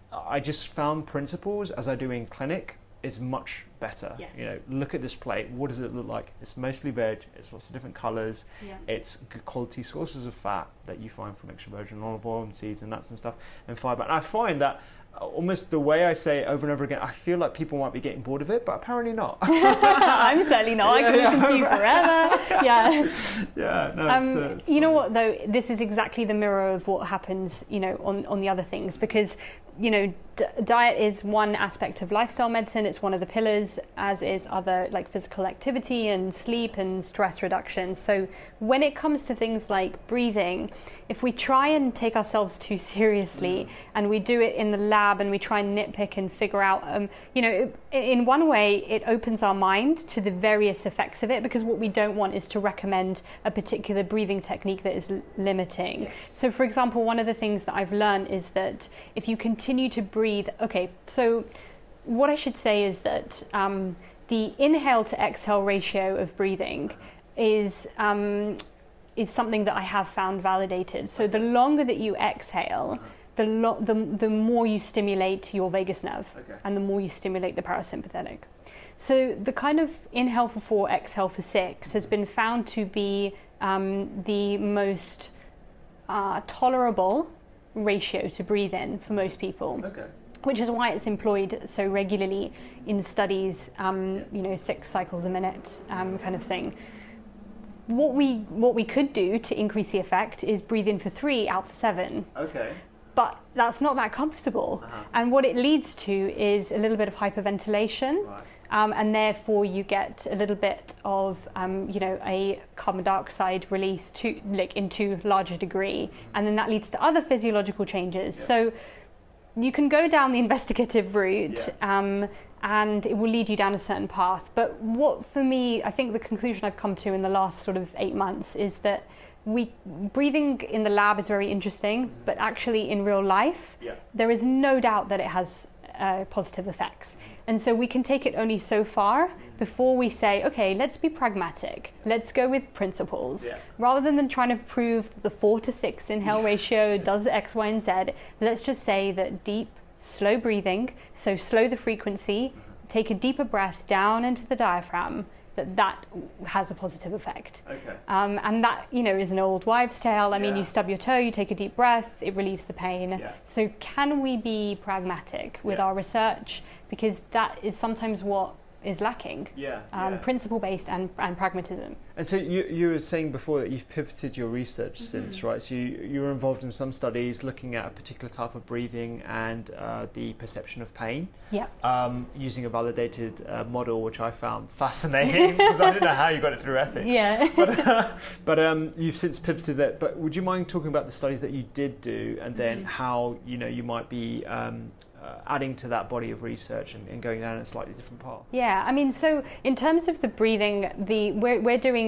I just found principles, as I do in clinic, is much better. Yes. You know, look at this plate. What does it look like? It's mostly veg. It's lots of different colours. Yeah. It's good quality sources of fat that you find from extra virgin olive oil and seeds and nuts and stuff, and fibre. And I find that almost the way I say it over and over again, I feel like people might be getting bored of it, but apparently not. I'm certainly not. Yeah, I can yeah, listen to you forever. Yeah. Yeah. No. Um, it's, uh, it's you funny. know what though? This is exactly the mirror of what happens, you know, on on the other things, because, you know, d- diet is one aspect of lifestyle medicine. It's one of the pillars, as is other like physical activity and sleep and stress reduction. So when it comes to things like breathing, if we try and take ourselves too seriously mm. and we do it in the lab and we try and nitpick and figure out, um, you know, it, in one way it opens our mind to the various effects of it, because what we don't want is to recommend a particular breathing technique that is l- limiting. Yes. So for example, one of the things that I've learned is that if you continue to breathe, okay, so what I should say is that um, the inhale to exhale ratio of breathing is um, is something that I have found validated. So the longer that you exhale, the lo- the, the more you stimulate your vagus nerve, okay. and the more you stimulate the parasympathetic. So the kind of inhale for four, exhale for six has been found to be um, the most uh, tolerable ratio to breathe in for most people. Okay. Which is why it's employed so regularly in studies, um, you know, six cycles a minute um, kind of thing. What we what we could do to increase the effect is breathe in for three, out for seven. Okay. But that's not that comfortable. Uh-huh. And what it leads to is a little bit of hyperventilation. Right. Um, and therefore you get a little bit of, um, you know, a carbon dioxide release to like in too large a degree. And then that leads to other physiological changes. Yeah. So you can go down the investigative route, yeah. um, and it will lead you down a certain path. But what, for me, I think the conclusion I've come to in the last sort of eight months is that we breathing in the lab is very interesting, mm-hmm. but actually in real life, yeah. there is no doubt that it has uh, positive effects. And so we can take it only so far before we say, okay, let's be pragmatic. Let's go with principles. Yeah. Rather than trying to prove the four to six inhale ratio does X, Y, and Z, let's just say that deep, slow breathing, so slow the frequency, take a deeper breath down into the diaphragm, that that has a positive effect. Okay. Um, and that, you know, is an old wives' tale. I yeah. mean, you stub your toe, you take a deep breath, it relieves the pain. Yeah. So can we be pragmatic with yeah. our research? Because that is sometimes what is lacking. Yeah. Um, yeah. Principle-based and, and pragmatism. And so you you were saying before that you've pivoted your research mm-hmm. since, right? So you, you were involved in some studies looking at a particular type of breathing and uh, the perception of pain. Yeah. Um, using a validated uh, model, which I found fascinating because I didn't know how you got it through ethics. Yeah. But uh, but um, you've since pivoted that. But would you mind talking about the studies that you did do, and then mm-hmm. how you know you might be um, uh, adding to that body of research and, and going down a slightly different path? Yeah. I mean, so in terms of the breathing, the we're we're doing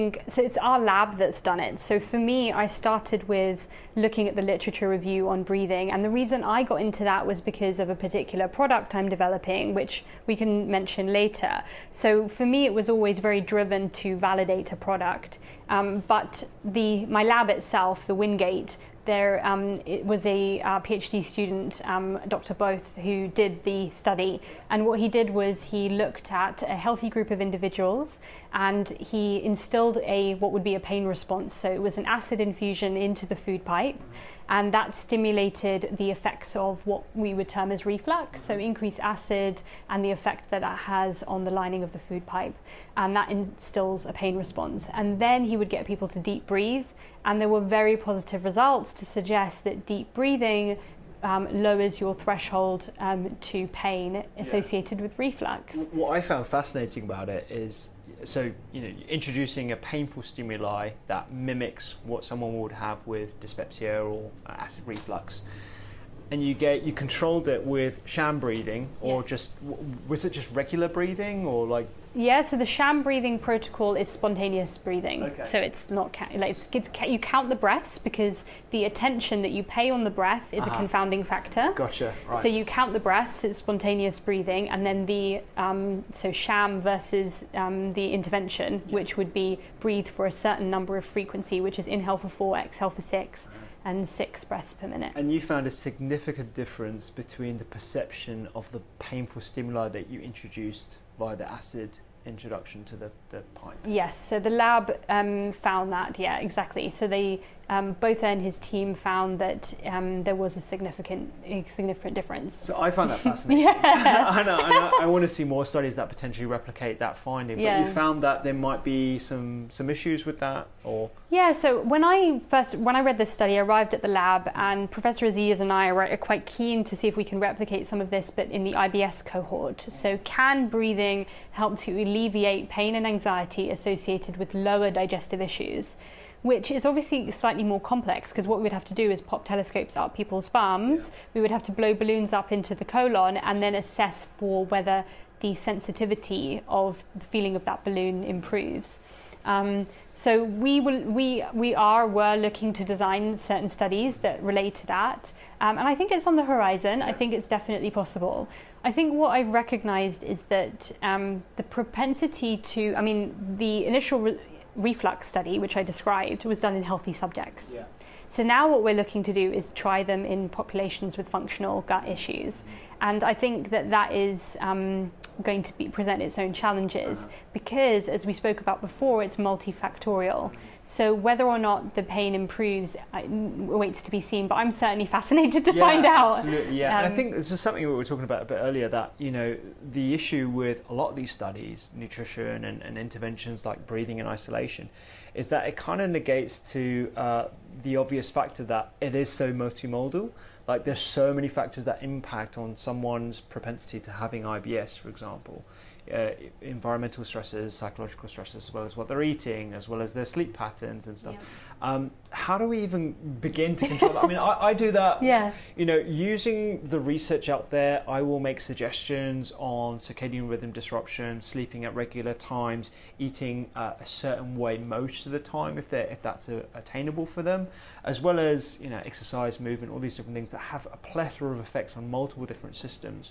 using, so it's our lab that's done it. So for me, I started with looking at the literature review on breathing. And the reason I got into that was because of a particular product I'm developing, which we can mention later. So for me, it was always very driven to validate a product. Um, but the my lab itself, the Wingate, There um, it was a uh, PhD student, um, Doctor Both, who did the study. And what he did was he looked at a healthy group of individuals and he instilled a what would be a pain response. So it was an acid infusion into the food pipe, and that stimulated the effects of what we would term as reflux, so increased acid and the effect that that has on the lining of the food pipe. And that instills a pain response. And then he would get people to deep breathe, and there were very positive results to suggest that deep breathing um, lowers your threshold um, to pain associated yeah. with reflux. What I found fascinating about it is, so you know, introducing a painful stimuli that mimics what someone would have with dyspepsia or acid reflux, and you get you controlled it with sham breathing, or yes. just was it just regular breathing, or like? Yeah, so the sham breathing protocol is spontaneous breathing. Okay. So it's not ca- like it's, it's, you count the breaths because the attention that you pay on the breath is uh-huh. a confounding factor. Gotcha. Right. So you count the breaths, it's spontaneous breathing, and then the um, so sham versus um, the intervention, yeah. which would be breathe for a certain number of frequency, which is inhale for four, exhale for six. Uh-huh. And six breaths per minute. And you found a significant difference between the perception of the painful stimuli that you introduced via the acid introduction to the, the pipe? Yes, so the lab um, found that, yeah, exactly. So they, um, both and his team found that um, there was a significant a significant difference. So I find that fascinating. yeah. I know, I know, I want to see more studies that potentially replicate that finding, but yeah. you found that there might be some, some issues with that, or? Yeah, so when I first, when I read this study, I arrived at the lab, and Professor Aziz and I are quite keen to see if we can replicate some of this, but in the I B S cohort. So can breathing help to alleviate pain and anxiety associated with lower digestive issues? Which is obviously slightly more complex, because what we would have to do is pop telescopes up people's bums, yeah. we would have to blow balloons up into the colon, and then assess for whether the sensitivity of the feeling of that balloon improves. Um, so we will, we we are were looking to design certain studies that relate to that, um, and I think it's on the horizon. Yeah. I think it's definitely possible. I think what I've recognised is that um, the propensity to, I mean, the initial re- reflux study, which I described, was done in healthy subjects. Yeah. So now what we're looking to do is try them in populations with functional gut issues. Mm-hmm. And I think that that is um, going to be, present its own challenges uh-huh. because, as we spoke about before, it's multifactorial. So whether or not the pain improves uh, waits to be seen, but I'm certainly fascinated to yeah, find out. Absolutely, yeah. Um, and I think this is something we were talking about a bit earlier, that, you know, the issue with a lot of these studies, nutrition and, and interventions like breathing and isolation, is that it kind of negates to uh, the obvious factor that it is so multimodal. Like, there's so many factors that impact on someone's propensity to having I B S, for example. Uh, environmental stresses, psychological stresses, as well as what they're eating, as well as their sleep patterns and stuff. Yeah. Um, how do we even begin to control that? I mean, I, I do that, yeah. you know, using the research out there. I will make suggestions on circadian rhythm disruption, sleeping at regular times, eating uh, a certain way most of the time, if they're, if that's a, attainable for them, as well as, you know, exercise, movement, all these different things that have a plethora of effects on multiple different systems.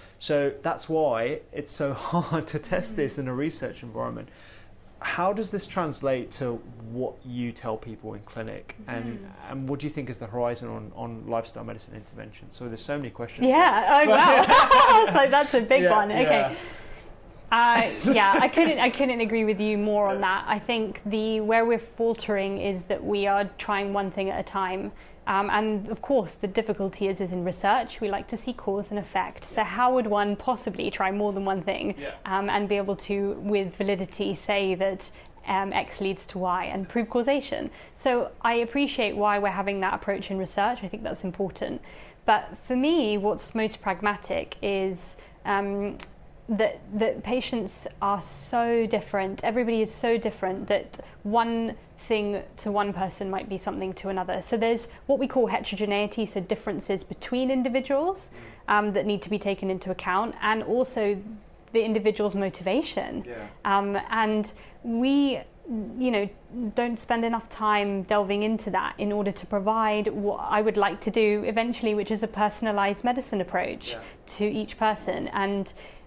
So that's why it's so hard to test this in a research environment. How does this translate to what you tell people in clinic? And mm. and what do you think is the horizon on, on lifestyle medicine intervention? So there's so many questions. Yeah, oh wow. So that's a big yeah, one. Okay. Yeah. Uh, yeah, I couldn't I couldn't agree with you more on that. I think the where we're faltering is that we are trying one thing at a time. Um, and of course, the difficulty is, is in research. We like to see cause and effect. So how would one possibly try more than one thing yeah. um, and be able to, with validity, say that um, X leads to Y and prove causation? So I appreciate why we're having that approach in research. I think that's important. But for me, what's most pragmatic is um, that, that patients are so different. Everybody is so different that one thing to one person might be something to another. So there's what we call heterogeneity, so differences between individuals um, that need to be taken into account, and also the individual's motivation. Yeah. Um, and we you know, don't spend enough time delving into that in order to provide what I would like to do eventually, which is a personalized medicine approach yeah. to each person. And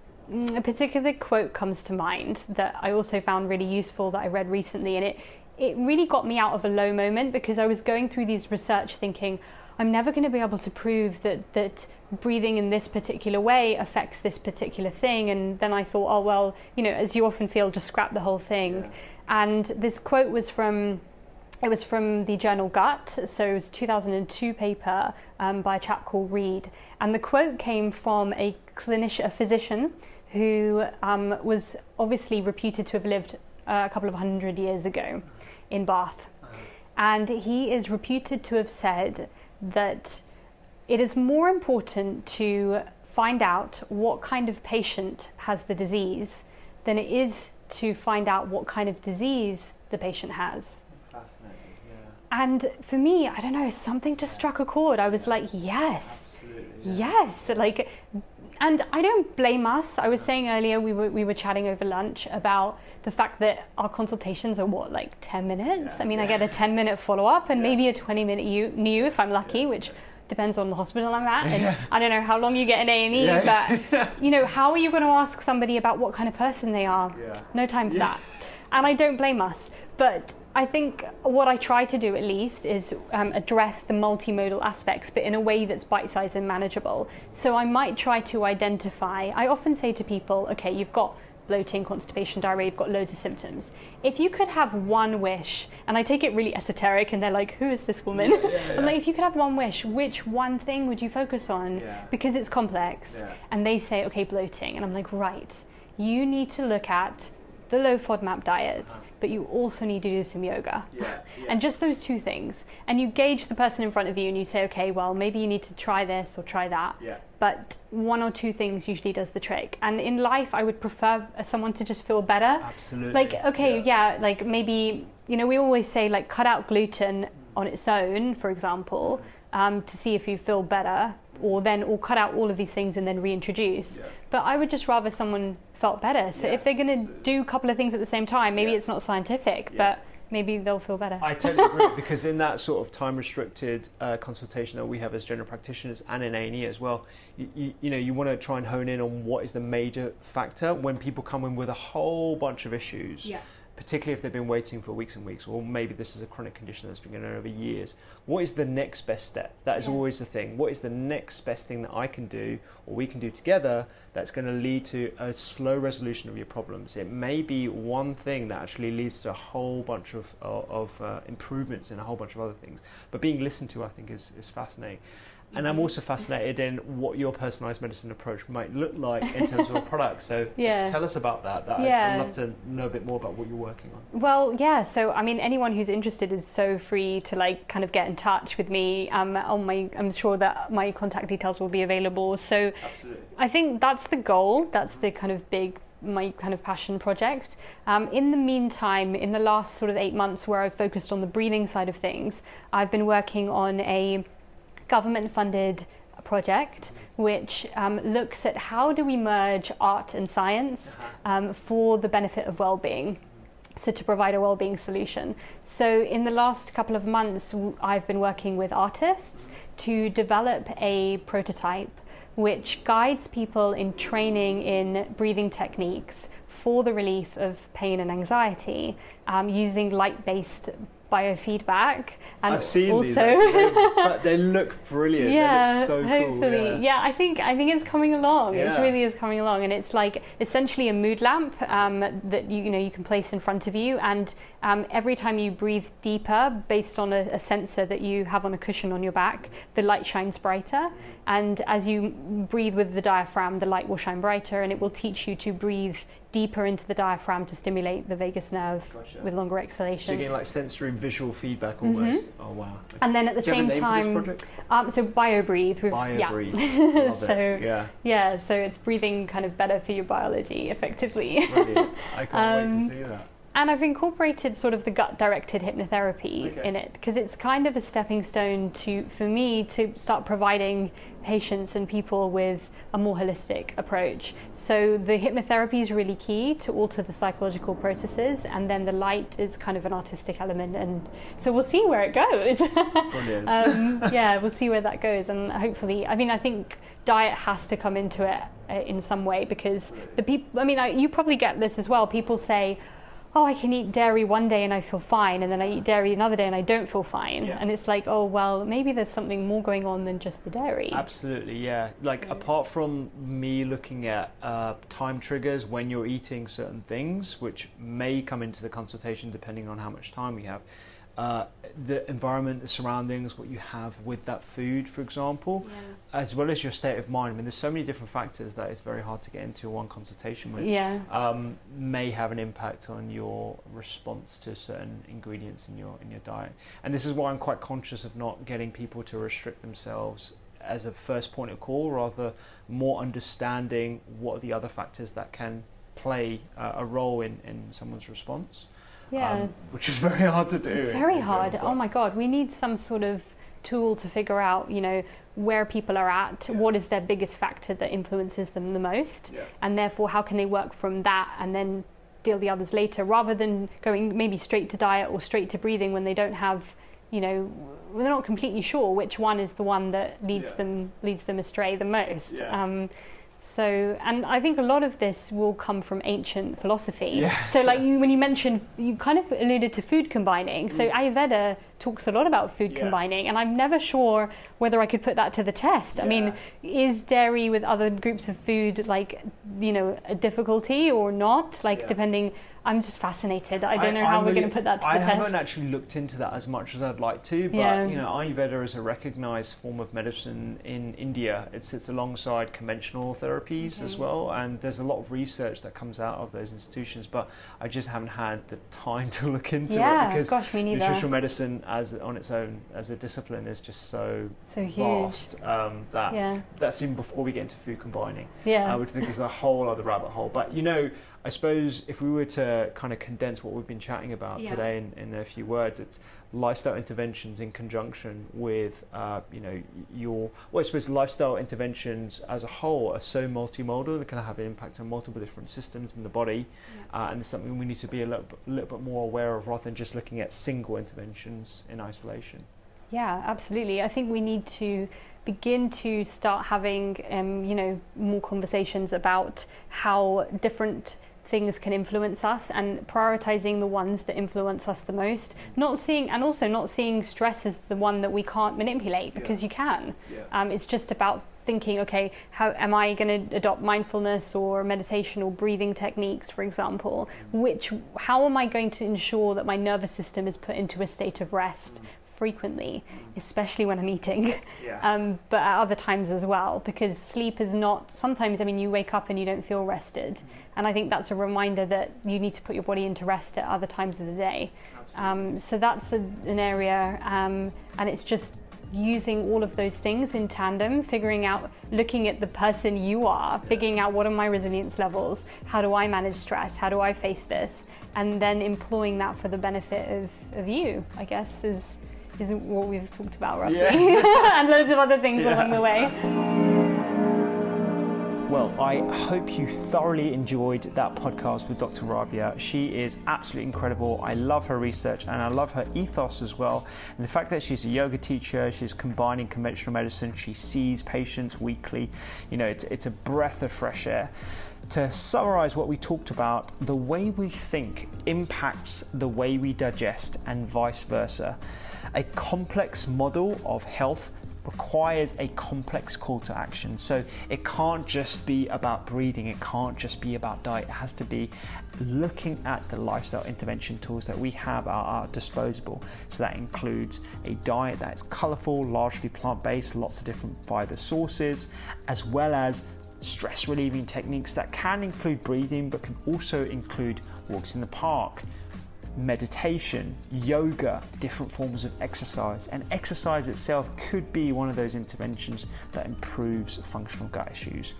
a particular quote comes to mind that I also found really useful that I read recently, and it it really got me out of a low moment, because I was going through these research thinking, I'm never going to be able to prove that that breathing in this particular way affects this particular thing. And then I thought, oh well, you know, as you often feel, just scrap the whole thing. Yeah. And this quote was from, it was from the journal Gut, so it was a two thousand two paper um, by a chap called Reed. And the quote came from a clinician, a physician, who um, was obviously reputed to have lived uh, a couple of hundred years ago in Bath. Uh-huh. And he is reputed to have said that it is more important to find out what kind of patient has the disease than it is to find out what kind of disease the patient has. Fascinating, yeah. And for me, I don't know, something just struck a chord. I was yeah. like, yes, absolutely, yeah. yes, like, and I don't blame us. I was saying earlier, we were we were chatting over lunch about the fact that our consultations are what, like ten minutes? Yeah. I mean, yeah. I get a ten minute follow up and yeah. maybe a twenty minute U, N I U if I'm lucky, yeah. which depends on the hospital I'm at, and yeah. I don't know how long you get in A and E, yeah. but you know, how are you going to ask somebody about what kind of person they are? Yeah. No time for yeah. that. And I don't blame us, but I think what I try to do at least is um, address the multimodal aspects, but in a way that's bite-sized and manageable. So I might try to identify, I often say to people, okay, you've got bloating, constipation, diarrhea, you've got loads of symptoms. If you could have one wish, and I take it really esoteric, and they're like, who is this woman? Yeah, yeah, yeah. I'm like, if you could have one wish, which one thing would you focus on? Yeah. Because it's complex. Yeah. And they say, okay, bloating. And I'm like, right, you need to look at the low FODMAP diet, uh-huh. but you also need to do some yoga. Yeah, yeah. And just those two things. And you gauge the person in front of you and you say, okay, well, maybe you need to try this or try that. Yeah. But one or two things usually does the trick. And in life, I would prefer someone to just feel better. Absolutely. Like, okay, yeah. yeah, like maybe, you know, we always say, like, cut out gluten on its own, for example, um, to see if you feel better, or then, or cut out all of these things and then reintroduce. Yeah. But I would just rather someone felt better. So yeah, if they're going to do a couple of things at the same time, maybe yeah. it's not scientific, yeah. but maybe they'll feel better. I totally agree, because in that sort of time-restricted uh, consultation that we have as general practitioners and in A and E as well, you, you, you know, you want to try and hone in on what is the major factor when people come in with a whole bunch of issues. Yeah. Particularly if they've been waiting for weeks and weeks, or maybe this is a chronic condition that's been going on over years. What is the next best step? That is yes. always the thing. What is the next best thing that I can do, or we can do together, that's going to lead to a slow resolution of your problems? It may be one thing that actually leads to a whole bunch of of, of uh, improvements in a whole bunch of other things. But being listened to, I think, is, is fascinating. And I'm also fascinated in what your personalised medicine approach might look like in terms of a product. So yeah. tell us about that. that yeah. I'd love to know a bit more about what you're working on. Well, yeah. So, I mean, anyone who's interested is so free to like kind of get in touch with me. Um, on my, I'm sure that my contact details will be available. So, absolutely. I think that's the goal. That's the kind of big, my kind of passion project. Um, in the meantime, in the last sort of eight months where I've focused on the breathing side of things, I've been working on a government-funded project which um, looks at how do we merge art and science um, for the benefit of well-being, so to provide a well-being solution. So in the last couple of months, I've been working with artists to develop a prototype which guides people in training in breathing techniques for the relief of pain and anxiety, um, using light-based biofeedback. And I've seen also, these. Actually. They look brilliant. Yeah, they look so hopefully. cool. Yeah. yeah, I think I think it's coming along. Yeah. It really is coming along, and it's like essentially a mood lamp um, that you you know you can place in front of you, and um, every time you breathe deeper, based on a, a sensor that you have on a cushion on your back, the light shines brighter. And as you breathe with the diaphragm, the light will shine brighter, and it will teach you to breathe deeper into the diaphragm to stimulate the vagus nerve Gotcha. with longer exhalation. So you're getting like sensory visual feedback almost. Mm-hmm. Oh wow. Okay. And then at the Do you same have a name time, for this project? Um, so BioBreathe. We've, BioBreathe. Yeah. Love so it. Yeah. yeah, so it's breathing kind of better for your biology, effectively. Brilliant. I can't um, wait to see that. And I've incorporated sort of the gut-directed hypnotherapy okay. in it, because it's kind of a stepping stone to, for me, to start providing patients and people with a more holistic approach. So the hypnotherapy is really key to alter the psychological processes, and then the light is kind of an artistic element. And so we'll see where it goes. Brilliant. um, yeah, we'll see where that goes. And hopefully, I mean, I think diet has to come into it uh, in some way, because the people, I mean, I, you probably get this as well. People say, oh, I can eat dairy one day and I feel fine, and then I eat dairy another day and I don't feel fine. Yeah. And it's like, oh, well, maybe there's something more going on than just the dairy. Absolutely, yeah. Like, So. apart from me looking at uh, time triggers when you're eating certain things, which may come into the consultation depending on how much time we have, uh, the environment, the surroundings, what you have with that food, for example, Yeah. as well as your state of mind. I mean, there's so many different factors that it's very hard to get into one consultation with. Yeah. Um, may have an impact on your response to certain ingredients in your in your diet. And this is why I'm quite conscious of not getting people to restrict themselves as a first point of call, rather more understanding what are the other factors that can play uh, a role in, in someone's response. Yeah. Um, which is very hard to do. Very in hard. general, Oh my God, we need some sort of tool to figure out, you know, where people are at, Yeah. what is their biggest factor that influences them the most, Yeah. and therefore how can they work from that and then deal the others later, rather than going maybe straight to diet or straight to breathing when they don't have, you know, they're not completely sure which one is the one that leads Yeah. them leads them astray the most. Yeah. Um, So, and I think a lot of this will come from ancient philosophy. Yeah. So like you, when you mentioned, you kind of alluded to food combining. So Ayurveda talks a lot about food Yeah. combining, and I'm never sure whether I could put that to the test. I mean, is dairy with other groups of food like, you know, a difficulty or not? Like Yeah. depending, I'm just fascinated. I don't know how I'm we're really- going to put that to I the test. haven't actually looked into that as much as I'd like to, but Yeah. you know, Ayurveda is a recognised form of medicine in India. It sits alongside conventional therapies as Okay. well, and there's a lot of research that comes out of those institutions. But I just haven't had the time to look into Yeah, it because gosh, me neither. nutritional medicine, as on its own as a discipline, is just so, So huge. vast um, that Yeah. that's even before we get into food combining. Yeah. I would think is a whole other rabbit hole. But you know, I suppose if we were to kind of condense what we've been chatting about Yeah. today in, in a few words, it's lifestyle interventions in conjunction with, uh, you know, your, well, I suppose lifestyle interventions as a whole are so multimodal, they can have an impact on multiple different systems in the body, uh, and it's something we need to be a little, bit- a little bit more aware of rather than just looking at single interventions in isolation. Yeah, absolutely. I think we need to begin to start having, um, you know, more conversations about how different things can influence us, and prioritizing the ones that influence us the most. Not seeing, and also not seeing stress as the one that we can't manipulate, because you can. Yeah. Um, it's just about thinking, okay, how am I going to adopt mindfulness or meditation or breathing techniques, for example? Which, how am I going to ensure that my nervous system is put into a state of rest frequently, especially when I'm eating, Yeah. um, but at other times as well, because sleep is not, sometimes, I mean, you wake up and you don't feel rested, and I think that's a reminder that you need to put your body into rest at other times of the day. Um, so that's a, an area, um, and it's just using all of those things in tandem, figuring out, looking at the person you are, figuring out what are my resilience levels, how do I manage stress, how do I face this, and then employing that for the benefit of, of you, I guess, is is what we've talked about roughly. Yeah. And loads of other things Yeah. along the way. Well, I hope you thoroughly enjoyed that podcast with Doctor Rabia. She is absolutely incredible. I love her research and I love her ethos as well. And the fact that she's a yoga teacher, she's combining conventional medicine, she sees patients weekly. You know, it's, it's a breath of fresh air. To summarize what we talked about, the way we think impacts the way we digest and vice versa. A complex model of health requires a complex call to action. So it can't just be about breathing, it can't just be about diet, it has to be looking at the lifestyle intervention tools that we have at our disposal. So that includes a diet that is colorful, largely plant-based, lots of different fiber sources, as well as stress relieving techniques that can include breathing but can also include walks in the park, meditation, yoga, different forms of exercise. And exercise itself could be one of those interventions that improves functional gut issues.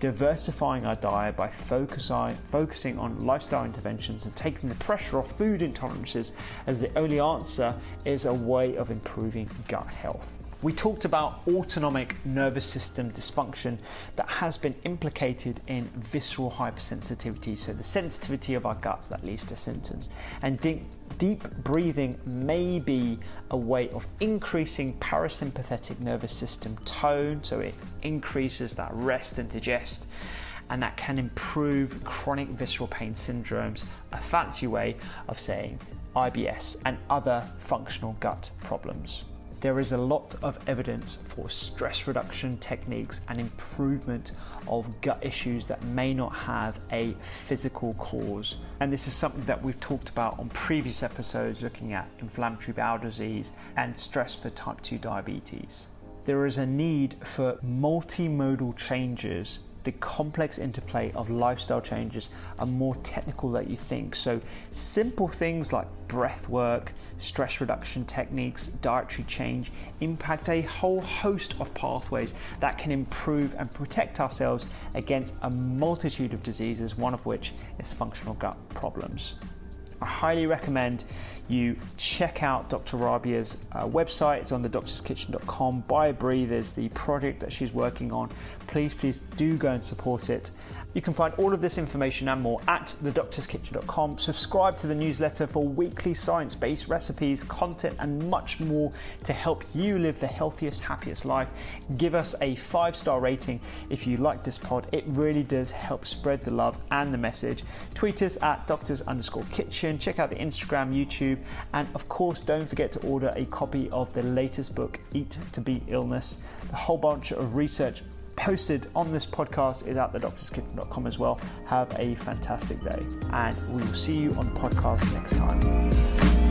diversifying our diet by focusing, focusing on lifestyle interventions and taking the pressure off food intolerances as the only answer is a way of improving gut health. We talked about autonomic nervous system dysfunction that has been implicated in visceral hypersensitivity, so the sensitivity of our guts that leads to symptoms. And deep, deep breathing may be a way of increasing parasympathetic nervous system tone, so it increases that rest and digest, and that can improve chronic visceral pain syndromes, a fancy way of saying I B S and other functional gut problems. There is a lot of evidence for stress reduction techniques and improvement of gut issues that may not have a physical cause. And this is something that we've talked about on previous episodes, looking at inflammatory bowel disease and stress for type two diabetes. There is a need for multimodal changes. The complex interplay of lifestyle changes are more technical than you think. So simple things like breath work, stress reduction techniques, dietary change impact a whole host of pathways that can improve and protect ourselves against a multitude of diseases, one of which is functional gut problems. I highly recommend you check out Doctor Rabia's uh, website. It's on the doctors kitchen dot com. Buy Brie, there's the project that she's working on. Please, please do go and support it. You can find all of this information and more at the doctors kitchen dot com. Subscribe to the newsletter for weekly science-based recipes, content, and much more to help you live the healthiest, happiest life. Give us a five-star rating if you like this pod. It really does help spread the love and the message. Tweet us at doctors underscore kitchen. Check out the Instagram, YouTube, and of course, don't forget to order a copy of the latest book, Eat to Beat Illness. The whole bunch of research posted on this podcast is at the doctors kitchen dot com as well. Have a fantastic day, and we will see you on the podcast next time.